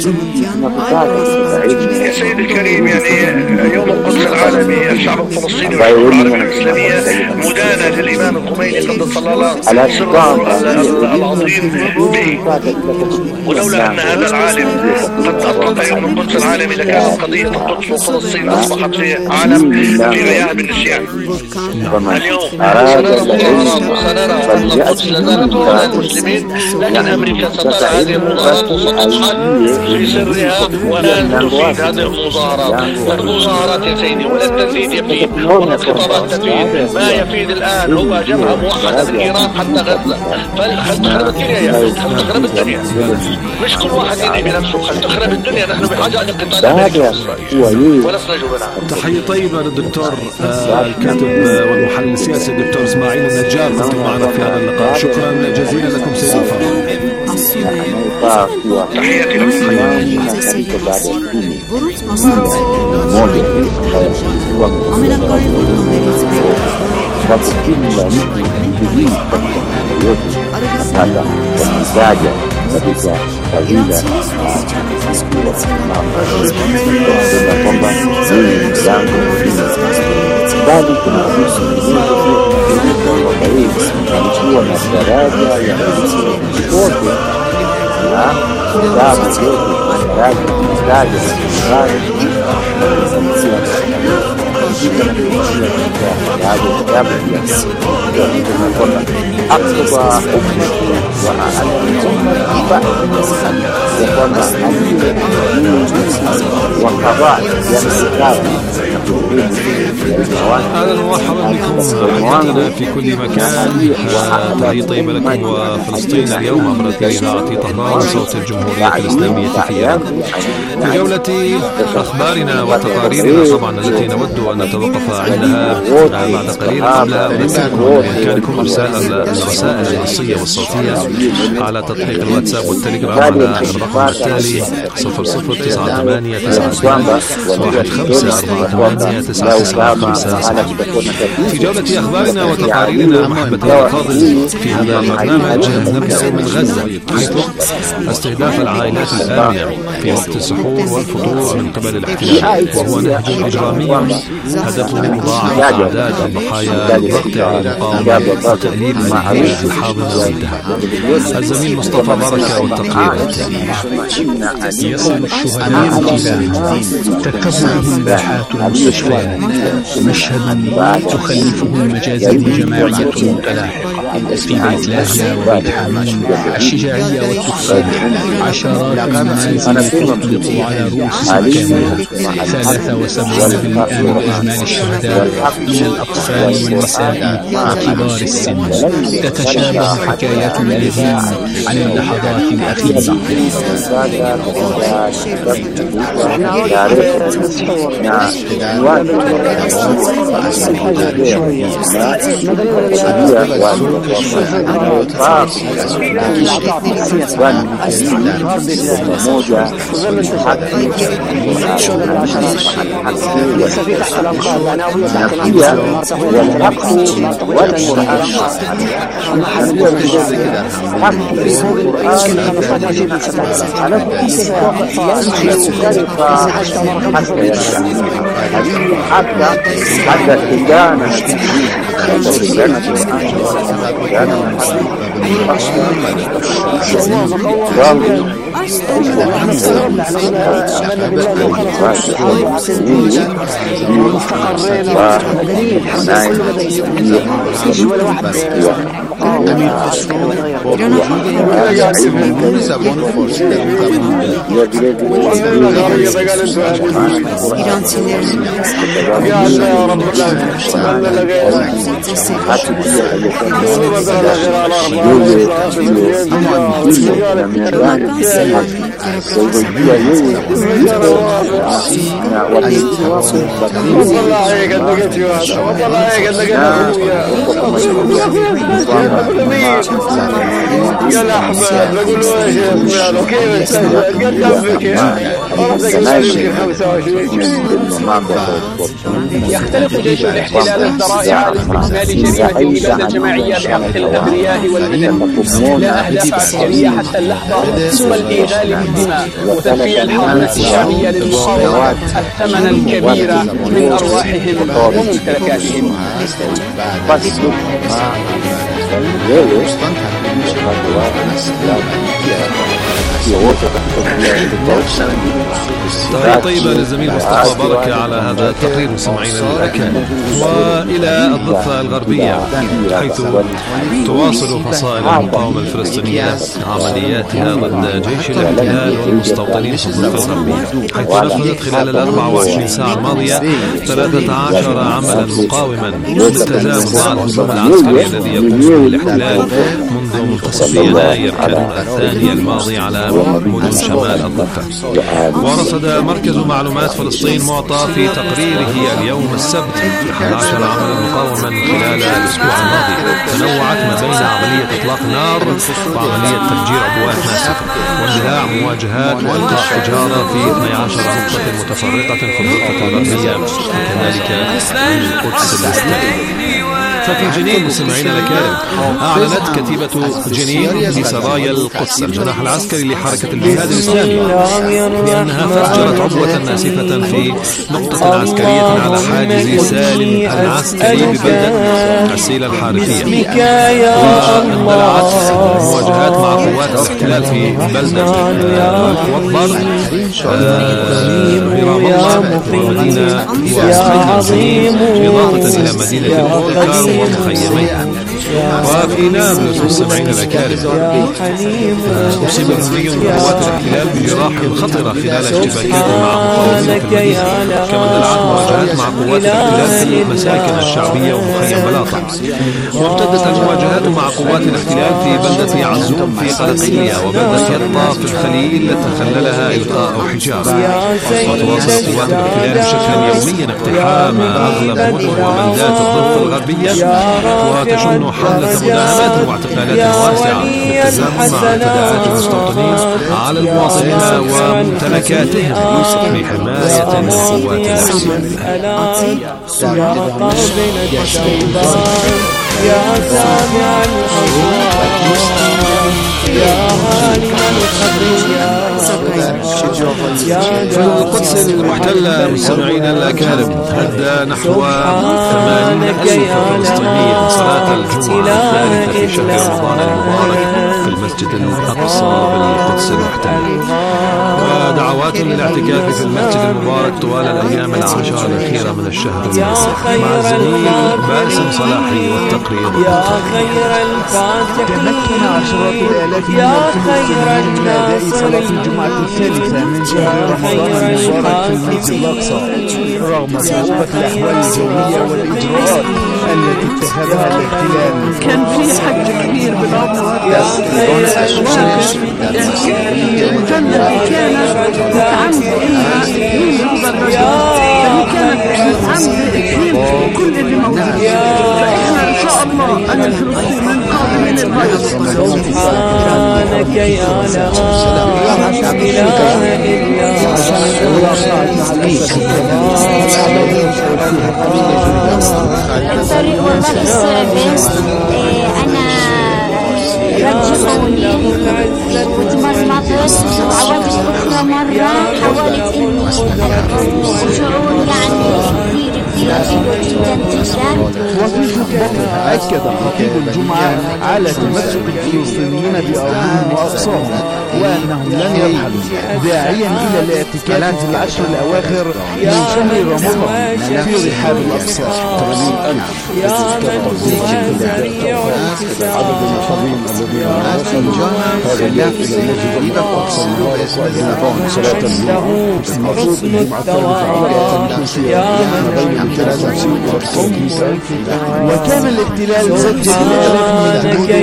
يا سيدي الكريم، يعني يوم القدس العالمي الشعب الفلسطيني والشعب العربي الإسلامية مدانة للإمام الخميني قدس الله سره العظيم به، ولولا أن هذا العالم قد أطلق يوم القدس العالمي لكانت قضية القدس وفلسطين أصبحت في عالم في غياب النسيان. اليوم سنرى مظاهرات وسنرى أن القدس لازالت ولاية المسلمين، لكن أمريكا سترى هذه المظاهرات وستضحك في سرها ولن تفيد هذه المظاهرات. المظاهرات يا سيدي ولا التنديد يفيد، ولا الخطابات تفيد. ما يفيد الآن هو جبهة موحدة بالإيران حتى غزة، فخلت الدنيا يا أخي، خلت الدنيا، مش كل واحد يدي بنفسه، خلت تخرب الدنيا. نحن بحاجة لقتال أمريكا ولسنا جبناء. تحية طيبة للدكتور الكاتب والمحلل السياسي الدكتور إسماعيل النجار، كنتم معنا في هذا اللقاء. شكرا جزيلا لكم سيد الفاضل. تحياتي أهلا ومرحبا بكم أحبتنا في كل مكان. تحية طيبة لكم وفلسطين اليوم عبر إذاعة طهران صوت الجمهورية الإسلامية في إيران. في جولة أخبارنا وتقاريرنا طبعا التي نود أن نتوقف عندها بعد قليل، قبل أن نذكركم بإمكانكم إرسال الرسائل النصية والصوتية على تطبيق الواتساب والتليجرام على الرقم التالي 009815489955. في جولة أخبارنا وتقاريرنا محبتنا الفاضل في هذا البرنامج نبدأ من غزة، حيث استهداف العائلات الآمنة في وقت السحور والفطور من قبل الاحتلال، وهو نهج إجرامي هدفه مضاعفة أعداد الضحايا للضغط على المقاومة وتقليل النتائج الحاضنة ضدها. الزميل مصطفى بركة والتقرير التالي. يصل الشهداء انتباها، تركز بهم باحات المستشفيات، مشهد تخلفه المجازر الجماعية المتلاحقة في بيت لاهيا وبيت حامين الشجاعية والتفصيل. عشرات المنازل تطلق على رؤوس سكانها. 73% من إجمالي الشهداء من الأطفال والنساء وكبار السن. تتشابه حكايات اللاذين عن اللحظات الأخيرة. يختلق جيش الاحتلال الذرائع لاستكمال جريمته ببلد الجماعيات قتل الأبرياء والمدنيين لا أهداف عسكرية حتى اللحظة ثم الإيغال بالدماء وتدفيع الحركة الشعبية للمقاومة الثمن الكبير من أرواحهم وممتلكاتهم. تحية طيبة للزميل مصطفى بركة على هذا التقرير مستمعينا الأكارم. وإلى الضفة الغربية حيث تواصل فصائل المقاومة الفلسطينية عملياتها ضد جيش الاحتلال والمستوطنين في الضفة الغربية، حيث نفذت خلال 24 ساعة الماضية 13 عملا مقاوما بالتزامن مع الهجوم العسكري الذي يقوم به الاحتلال منذ منتصف يناير كانون الثاني الماضي على مدن شمال الضفة. ورصد مركز معلومات فلسطين معطى في تقريره اليوم السبت 11 عملا مقاوما خلال الأسبوع الماضي تنوعت ما بين عملية إطلاق نار وعملية تفجير عبوات ناسفة واندلاع مواجهات وإلقاء حجارة في 12 نقطة متفرقة في الضفة الغربية وكذلك القدس المحتلة. ففي جنين مستمعينا الأكارم أعلنت كتيبة جنين لسرايا القدس الجناح العسكري لحركة الجهاد الإسلامي بأنها فجرت عبوة ناسفة في نقطة عسكرية على حاجز سالم العسكري ببلدة السيلة الحارثية، واندلعت مواجهات مع قوات الاحتلال في بلدة وضبر برام الله ومدينة وخيم إضافة إلى مدينة أوركا ومخيميها. وفي نابلس مستمعين الأكارم أصيب جندي من قوات الاحتلال بجراح خطرة خلال اشتباكات مع مقاومين في المدينة، كما اندلعت مواجهات مع قوات الاحتلال في المساكن الشعبية ومخيم بلاطة. وامتدت المواجهات مع قوات الاحتلال في بلدة عزوم في قلقيلية وبلدة يطا في الخليل تخللها إلقاء حجارة. وتواصل قوات الاحتلال بشكل يومي اقتحام أغلب مدن وبلدات الضفة الغربية وتشن حملة مداهمات واعتقالات واسعة بالتزامن مع تداعيات المستوطنين على المواطنين وممتلكاتهم بحماية قوات الاحتلال. يا سامع في القدس المحتلة مستمعينا الأكارم هدى نحو 80,000 فلسطيني صلاة الجمعة الثالثة في شهر رمضان المبارك في المسجد الأقصى بالقدس المحتلة، ودعوات للاعتكاف في المسجد المبارك طوال الأيام العشر الأخيرة من الشهر المبارك. مع الزميل باسم صلاحي والتقرير. يا خير الفاتحين يا خير الناصرين الجمعة الثالثة من شهر رمضان المبارك في المسجد الأقصى رغم صعوبة الأحوال الجوية والإجراءات التي اتخذها الاحتلال. كان في حج كبير بالأرض يا خير الجنة كانت متعمد كانت متعمد كل اللي موجود، فإحنا إن شاء الله أن الفلسطينيين قادمين للغاية. سبحانك يا لا إله إلا الطريق والله الصعب. أنا رجل قولي وتمرمطت وعودت أخرى مرة، حاولت إني شعور يعني كبير جدا. وفي أكد خطيب الجمعة على تمسك الفلسطينيين بأرضهم وأقصاهم وأنهم لن يرحلوا، داعيا إلى الاعتكاف في العشر الأواخر من شهر رمضان في رحاب الأقصى. يا من هو سريع الانتصار حسن الثواب يا من وكان الاحتلال سجل سبحانك يا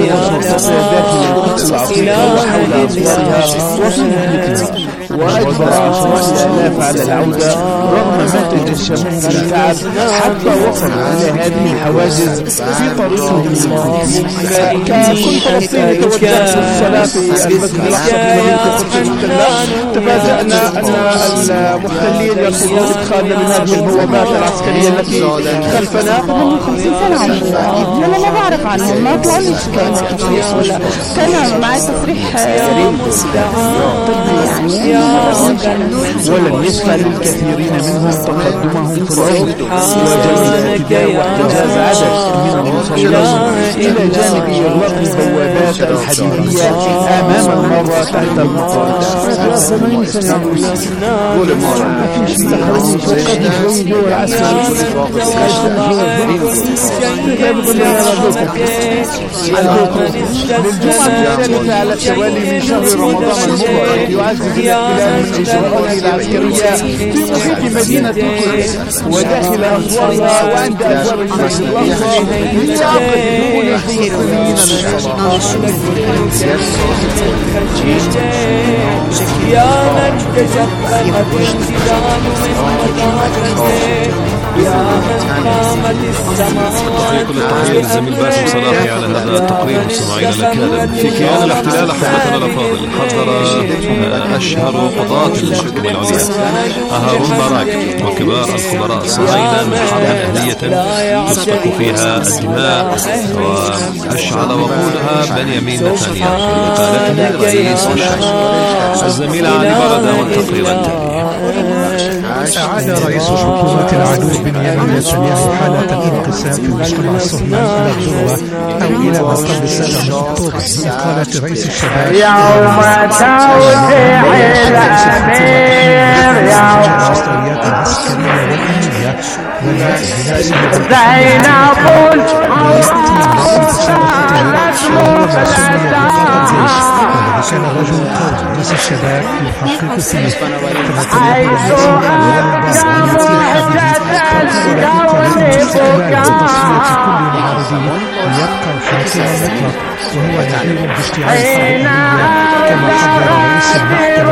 وأجبر عشرات الآلاف على العودة رغم منتج الشمس والتعب حتى وصلوا إلى هذه الحواجز في طريقهم للمدينة. ككل فلسطيني توجه للصلاة في المسجد الأقصى تفاجأنا أن المحتلين يرفضون إدخالنا من هذه البوابات العسكرية التي خلفنا. 50 سنة عمري، أنا ما بعرف عنهم، ما طلع لي كان تصريح ولا كان معي تصريح ولن يسمع للكثيرين منهم تقدمهم في العمر وجل الاعتداء واحتجاز عدد من المصلين إلى جانب إغلاق البوابات الحديدية أمام المرة تحت المطار. للجمعة الثالثة على التوالي من شهر رمضان المبارك يعزز الاحتلال من إجراءاته العسكرية في محيط مدينة القدس وداخل أسوارها وعند أبواب المسجد الأقصى ليعقد دخول الفلسطينيين يا من تشققت الجبال من مطارته يا من قامت السماوات. كل التحية للزميل باسم صلاحي على هذا التقرير مستمعينا الأكارم. في كيان الاحتلال أحبتنا الأفاضل حضر أشهر قضاة الحكومة العليا هارون باراك وكبار الخبراء الصهاينة من حرب أهلية تسفك فيها الدماء وأشعل وقودها بنيامين نتنياهو بقالته رئيس الشعب. الزميل علي بردة والتقرير التالي. أعاد رئيس حكومة العدو بنيامين نتنياهو حالة الانقسام في المجتمع الصهيوني إلى الذروة أو إلى ما قبل 7 أكتوبر بإقالة رئيس الشباب يوم توزيع الأمير المستويات العسكرية والأمنية زينب كان رجل قوي رئيس الشباب يحقق فيه ليبقى الحاكم المطلق وهو نعيم باشتعال الحرب كما حذر رئيس المحكمة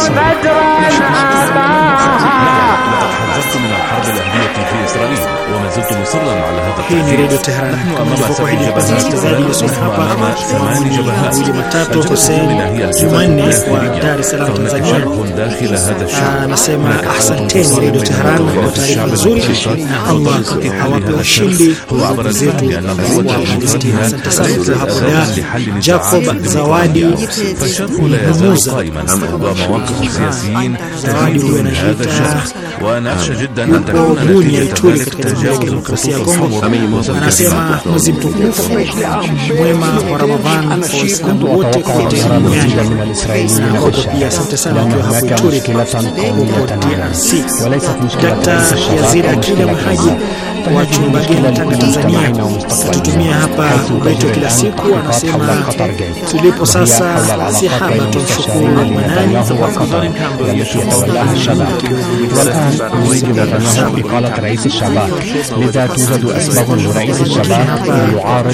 حذرت من الحرب الأهلية في إسرائيل وما زلت مصرا على هذا التحذير. Hii ni Radio Tehran. أمام 7 جبهات 8 جبهات Jumatatu Hussein Jumanne wa Dar es Salaam Tanzania anasema asanteni Radio Tehran kwa taarifa nzuri na Allah awape ushindi ndugu zetu wa Palestina. Asante sana kwa hapo Jacob Zawadi Musa مواقف السياسيين تزيد هذا الشهر وأنا أخشى جدا أن تكون نتيجة تجاوز الخطوط الحمر. anasema mwezi mtukufu mwema wa Ramadhan kwa Waislamu wote kote duniani. Pia asante sana kwa hapo Ituri huko DRC. Dr. Yazid Akida Mhaji wa Chumbageni Tanga Tanzania tutumia hapa wetu kila siku, anasema tulipo sasa si haba, tumshukuru Manani إقالة رئيس الشباب لذا توجد أسباب لرئيس الشباب يعارض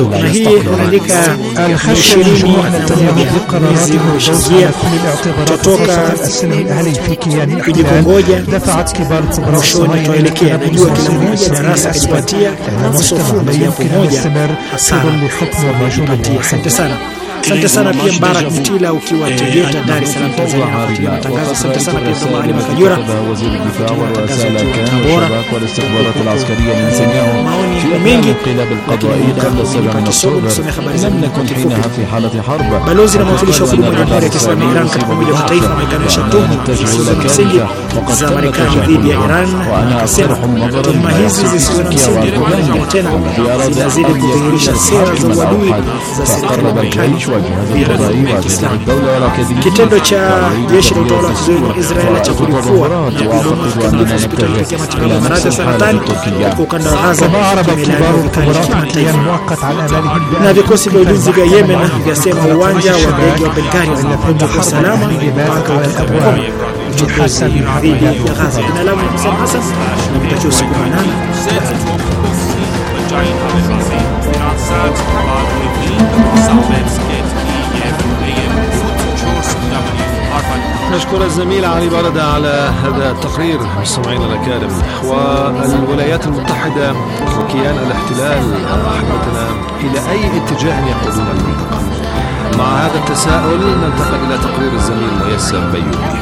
الخشية أن نتنياهو بقرارات موجودة من الاعتبارات فرصة السلم الأهلي في كيان الاحتلال دفعت كبار الخبراء الصهاينة darasa akipatia المجتمع لا يمكن أن يستمر في ظل حكم الرجل الواحد. Asante sana pia Mbarak Mtila ukiwa Tegeta Dar es Salaam Tanzania kwa matangazo. Asante sana pia kwa Ali Makajura وزير الدفاع والرسالة الشباك والاستخبارات العسكرية نتنياهو في الانقلاب القضائي قبل 7 أكتوبر لم نكن حينها في حالة حرب. balozi na mwakilishi wa kudumu wa Jamhuri ya Kiislamu ya Iran katika Umoja wa Mataifa amekanusha tuhuma za Marekani dhidi ya Iran, akisema tuhuma hizi zisizo na msingi tena zinazidi kudhihirisha sera za uadui za serikali ya Marekani Kitendo cha jeshi la utawala wa kizayuni wa Israeli cha kulipua katika hospitali ya matibabu maradhi ya saratani kwa ukanda wa Gaza kimelaaniwa vikali kimataifa. Na vikosi vya ulinzi vya Yemen vyasema uwanja wa ndege wa Ben Gurion uko salama mpaka utakapokoma uchokozi dhidi ya Gaza. Jina langu ni Hussein Hassan na mtakia usiku mwanana. نشكر الزميل علي بردة على هذا التقرير مستمعينا الأكارم. والولايات المتحدة وكيان الاحتلال أحبتنا إلى أي اتجاه يقودون المنطقة؟ مع هذا التساؤل ننتقل إلى تقرير الزميل ميسر بيومي.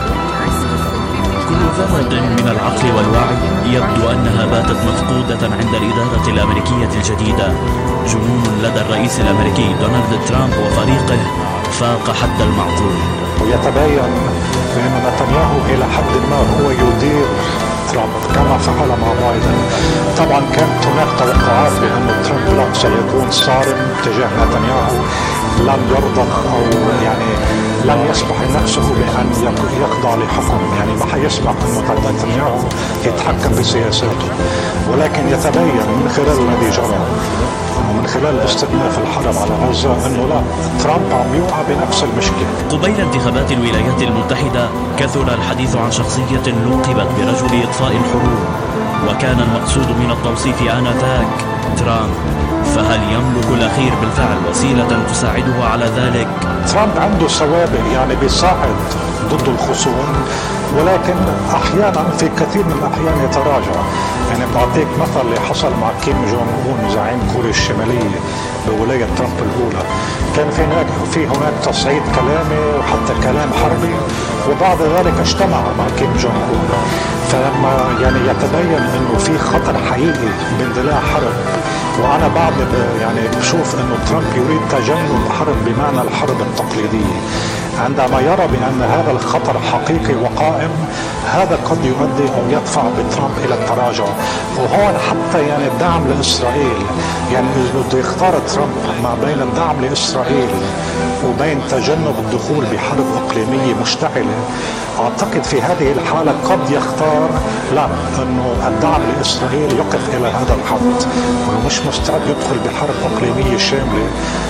كل ذرة من العقل والوعي يبدو أنها باتت مفقودة عند الإدارة الأمريكية الجديدة. جنون لدى الرئيس الأمريكي دونالد ترامب وفريقه فاق حد المعقول. ويتبين بأن نتنياهو إلى حد ما هو يدير ترامب كما فعل مع بايدن. طبعا كانت هناك توقعات بأن ترامب سيكون صارم تجاه نتنياهو، لن يرضى أو يعني لن يسمح لنفسه بأن يخضع لحكم، يعني ما حيسمح أن نتنياهو يتحكم بسياساته. ولكن يتبين من خلال الذي جرى ومن خلال استئناف الحرب على غزة أنه لا، ترامب عم يوقع بنفس المشكلة. قبيل انتخابات الولايات المتحدة كثر الحديث عن شخصية لقبت برجل إطفاء الحروب، وكان المقصود من التوصيف آنذاك ترامب. فهل يملك الأخير بالفعل وسيلة تساعده على ذلك؟ ترامب عنده سوابق، يعني بيساعد ضد الخصوم، ولكن أحيانا في كثير من الأحيان يتراجع. يعني بعطيك مثل اللي حصل مع كيم جون أون زعيم كوريا الشمالية بولاية ترامب الأولى. كان في هناك تصعيد كلامي وحتى كلام حربي، وبعد ذلك اجتمع مع كيم جون أون. فلما يعني يتبين انه في خطر حقيقي باندلاع حرب، وانا بعد يعني بشوف انه ترامب يريد تجنب الحرب بمعنى الحرب التقليدية. عندما يرى بان هذا الخطر حقيقي وقائم، هذا قد يؤدي او يدفع بترامب الى التراجع. وهون حتى يعني الدعم لاسرائيل، يعني اذا بده يختار ترامب ما بين الدعم لاسرائيل وبين تجنب الدخول بحرب اقليمية مشتعلة، اعتقد في هذه الحالة قد يختار لا، انه الدعم لاسرائيل يقف الى هذا الحد، ومش مستعد يدخل بحرب اقليمية شاملة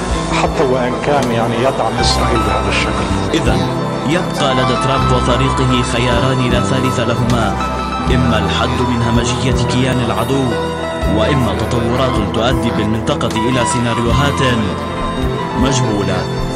حتى وان كان يعني يدعم اسرائيل بهذا الشكل. اذا يبقى لدى ترامب وفريقه خياران لا ثالث لهما: اما الحد من همجية كيان العدو، واما تطورات تؤدي بالمنطقة الى سيناريوهات مجهولة.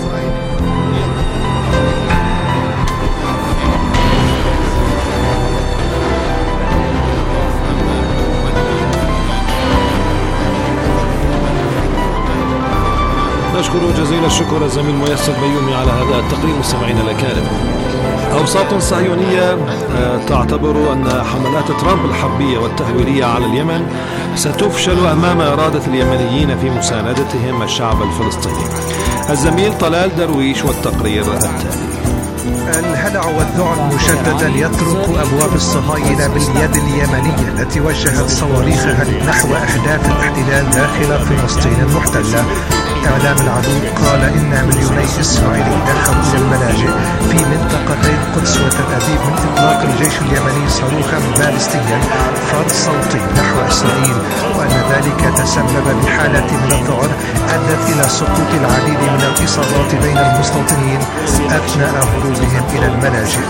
نشكر جزيل الشكر الزميل ميسر بيومي على هذا التقرير. مستمعينا الأكارم، أوساط صهيونية تعتبر أن حملات ترامب الحربية والتهويلية على اليمن ستفشل أمام إرادة اليمنيين في مساندتهم الشعب الفلسطيني. الزميل طلال درويش والتقرير التالي. الهلع والذعر مجددا يطرق أبواب الصهاينة باليد اليمنية التي وجهت صواريخها نحو أهداف الاحتلال داخل فلسطين المحتلة. إعلام العدو قال إن مليوني إسرائيلي دخلوا إلى الملاجئ في منطقتي القدس وتل أبيب من إطلاق الجيش اليمني صاروخا باليستيا فرد صوتي نحو إسرائيل، وأن ذلك تسبب بحالة من الذعر أدت إلى سقوط العديد من الإصابات بين المستوطنين أثناء هروبهم إلى الملاجئ.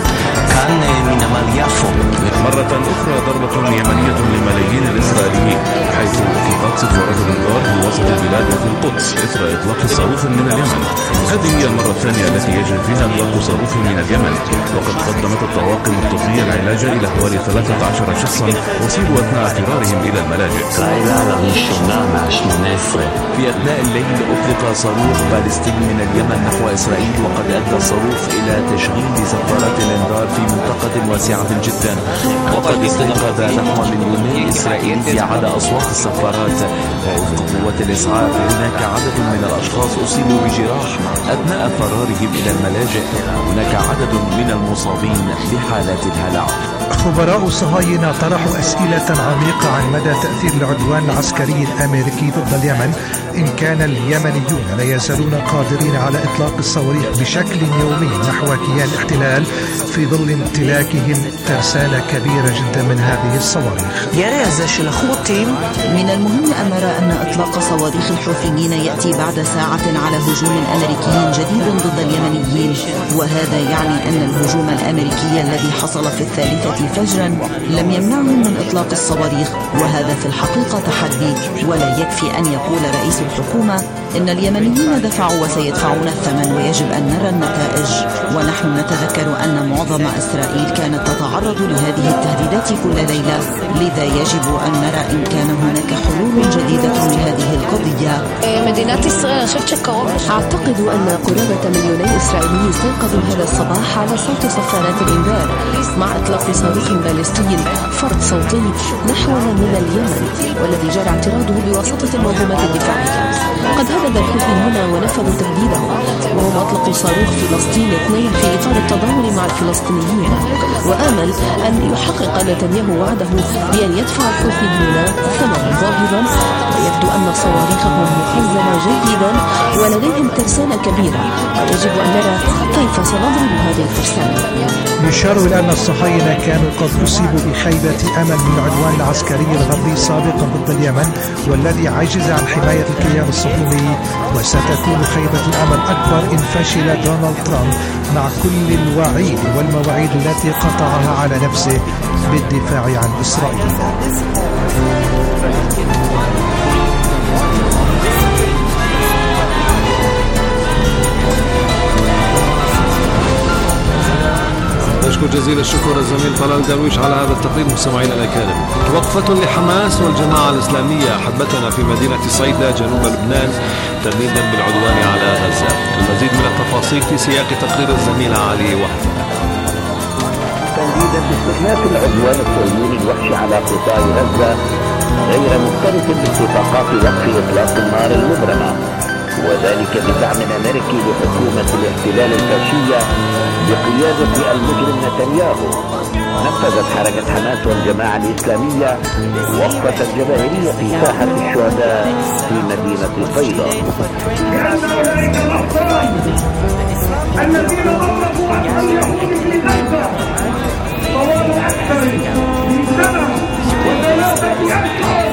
مرة أخرى ضربة يمنية للملايين الإسرائيليين، حيث أطلقت صفارات الإنذار في وسط البلاد وفي القدس إثر إطلاق صاروخ من اليمن. هذه هي المرة الثانية التي يجري فيها إطلاق صاروخ من اليمن، وقد قدمت الطواقم الطبية العلاج إلى حوالي 13 شخصا وصيبوا أثناء فرارهم إلى الملاجئ. في أثناء الليل أطلق صاروخ باليستي من اليمن نحو إسرائيل، وقد أدى الصاروخ إلى تشغيل صفارات الإنذار في منطقة واسعة جدا، وقد استنقذ نحو مليوني إسرائيلي على أصوات الصفارات. ووفق قوات الإسعاف هناك عدد من الأشخاص أصيبوا بجراح أثناء فرارهم إلى الملاجئ. هناك عدد من المصابين بحالات الهلع. خبراء صهاينة طرحوا أسئلة عميقة عن مدى تأثير العدوان العسكري الأمريكي ضد اليمن، إن كان اليمنيون لا يزالون قادرين على إطلاق الصواريخ بشكل يومي نحو كيان الاحتلال في ظل امتلاكهم ترسانة كبيرة جدا من هذه الصواريخ. من المهم أن نرى أن إطلاق صواريخ الحوثيين يأتي بعد ساعة على هجوم أمريكي جديد ضد اليمنيين، وهذا يعني أن الهجوم الأمريكي الذي حصل في 3 فجرا لم يمنعهم من إطلاق الصواريخ، وهذا في الحقيقة تحدي. ولا يكفي أن يقول رئيس الحكومة إن اليمنيين دفعوا وسيدفعون الثمن، ويجب أن نرى النتائج. ونحن نتذكر أن معظم إسرائيل كانت تتعرض لهذه التهديدات كل ليلة، لذا يجب أن نرى إن كان هناك حلول جديدة لهذه القضية. أعتقد أن قرابة 2,000,000 إسرائيلي استيقظوا هذا الصباح على صوت صفارات الإنذار مع إطلاق صاروخ باليستي فرد صوتي نحونا من اليمن، والذي جرى اعتراضه بواسطة المنظومات الدفاعية. قد هدد الحوثي هنا ونفذوا تهديدهم، وهم أطلقوا صاروخ فلسطين 2 في إطار التضامن مع الفلسطينيين، وآمل أن يحقق نتنياهو وعده بأن يدفع الحوثيين ثمنا ظاهرا. ويبدو أن صواريخهم مخزنة جيدا ولديهم ترسانة كبيرة، ويجب أن نرى كيف سنضرب هذه الترسانة. يشار إلى أن الصهاينة كانوا قد أصيبوا بخيبة أمل من العدوان العسكري الغربي سابقا ضد اليمن، والذي عجز عن حماية الكيان الصهيوني، وستكون خيبة الأمل أكبر إن فشل دونالد ترامب مع كل الوعيد والمواعيد التي قطعها على نفسه بالدفاع عن إسرائيل. نشكر جزيل الشكر الزميل طلال درويش على هذا التقرير. مستمعينا الأكارم، وقفة لحماس والجماعة الإسلامية حبتنا في مدينة صيدا جنوب لبنان تنديدا بالعدوان على غزة. المزيد من التفاصيل في سياق تقرير الزميل علي وهب. تنديدا باستئناف العدوان الصهيوني الوحشي على قطاع غزة غير مكترث باتفاقات وقف إطلاق النار المبرمة، وذلك بدعم أمريكي لحكومة الاحتلال الفاشية بقيادة المجرم نتنياهو. نفذت حركة حماس والجماعة الإسلامية وقفة جماهيرية في ساحة الشهداء في مدينة صيدا. لأن أولئك الأبطال الذين ضربوا أهل اليهود في غزة طوال أكثر من 3 أشهر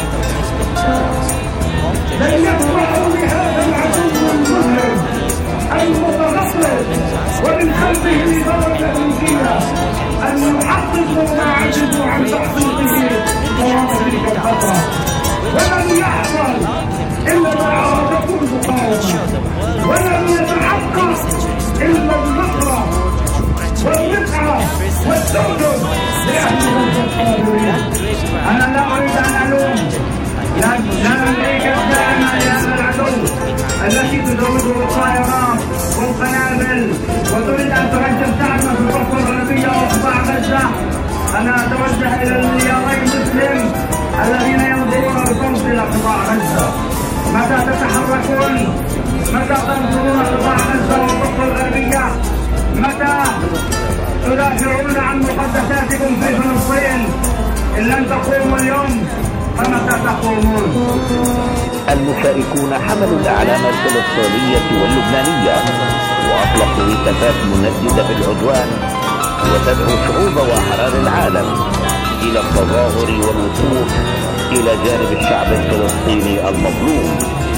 لن يسمحوا لهذا العدو المجرم المتغطرس ومن خلفه الإدارة الأمريكية أن يحققوا ما عجزوا عن تحقيقه طوال تلك الفترة. ولن يحصل إلا ما أرادته المقاومة، ولن يتحقق إلا النصرة والرفعة والتوجه لأهل القادرين. أنا لا أريد أن ألوم لا أمريكا دائما لهذا العدو التي تزوده الطائرات والقنابل وتريد أن تهجم شعبنا في الضفة الغربية وقطاع غزة. أنا أتوجه إلى المليارين مسلم الذين ينظرون بصوت إلى قطاع غزة. متى تتحركون؟ متى تنظرون قطاع غزة والضفة الغربية؟ متى تدافعون عن مقدساتكم في فلسطين؟ إن لم تقوموا اليوم فمتى تقومون؟ المشاركون حملوا الأعلام الفلسطينية واللبنانية وأطلقوا هتافات منددة بالعدوان وتدعو شعوب وأحرار العالم إلى التظاهر والوقوف إلى جانب الشعب الفلسطيني المظلوم.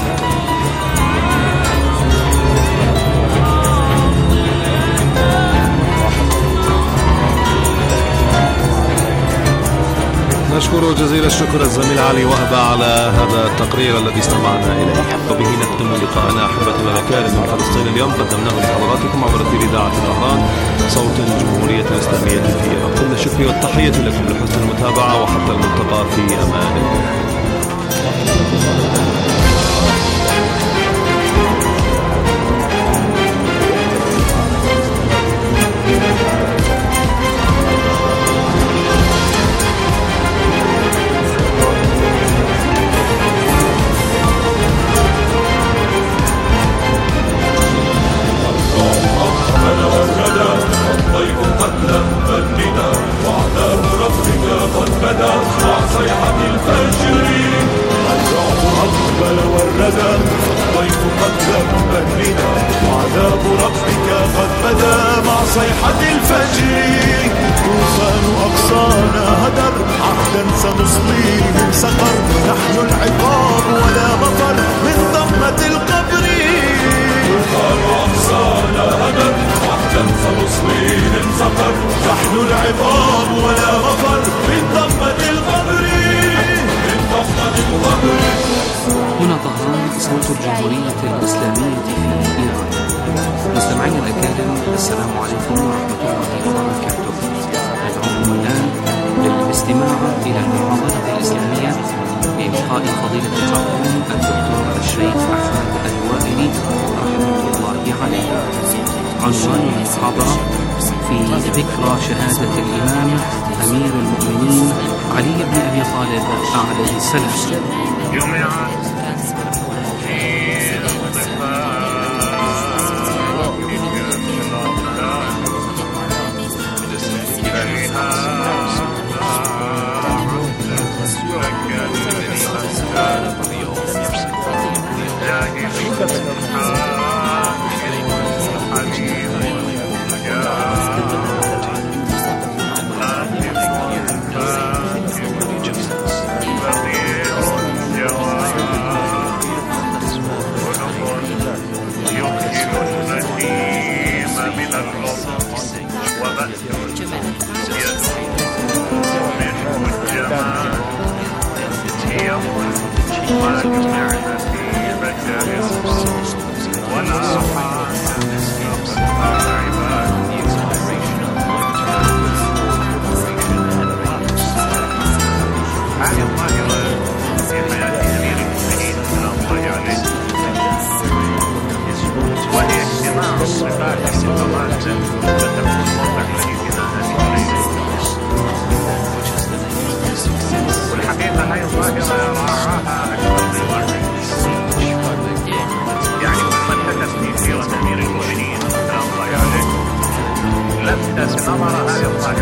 نشكر جزيل الشكر الزميل علي وهبة على هذا التقرير الذي استمعنا إليه. وبه نختم لقاءنا أحبتنا الأكارم من فلسطين اليوم، قدمناه لحضراتكم عبر إذاعة الأهرام صوت الجمهورية الإسلامية في إيران. كل الشكر والتحية لكم لحسن المتابعة، وحتى الملتقى في أمان الله. الضيف قد لم الندى صيحة الفجر. الرعب أقبل والردى، الضيف قد ذب الندى، وعذاب ربك قد بدا مع صيحة الفجر. طوفان أقصانا هدر، عهدا سنصليهم سقر، نحن العقاب ولا مفر من ضمة القبر. طوفان أقصانا هدر، عهدا سنصليهم سقر، نحن العقاب ولا مفر من ضمة القبر. من ضمة القبر. هنا طهران، صوت الجمهورية الإسلامية في إيران. مستمعينا الأكارم، السلام عليكم ورحمة الله وبركاته. ندعوكم الآن للاستماع إلى المحاضرة الإسلامية بإلقاء فضيلة المرحوم الدكتور الشيخ أحمد الوائلي رحمة الله عليه. عنوان المحاضرة: في ذكرى شهادة الإمام أمير المؤمنين علي بن أبي طالب عليه السلام.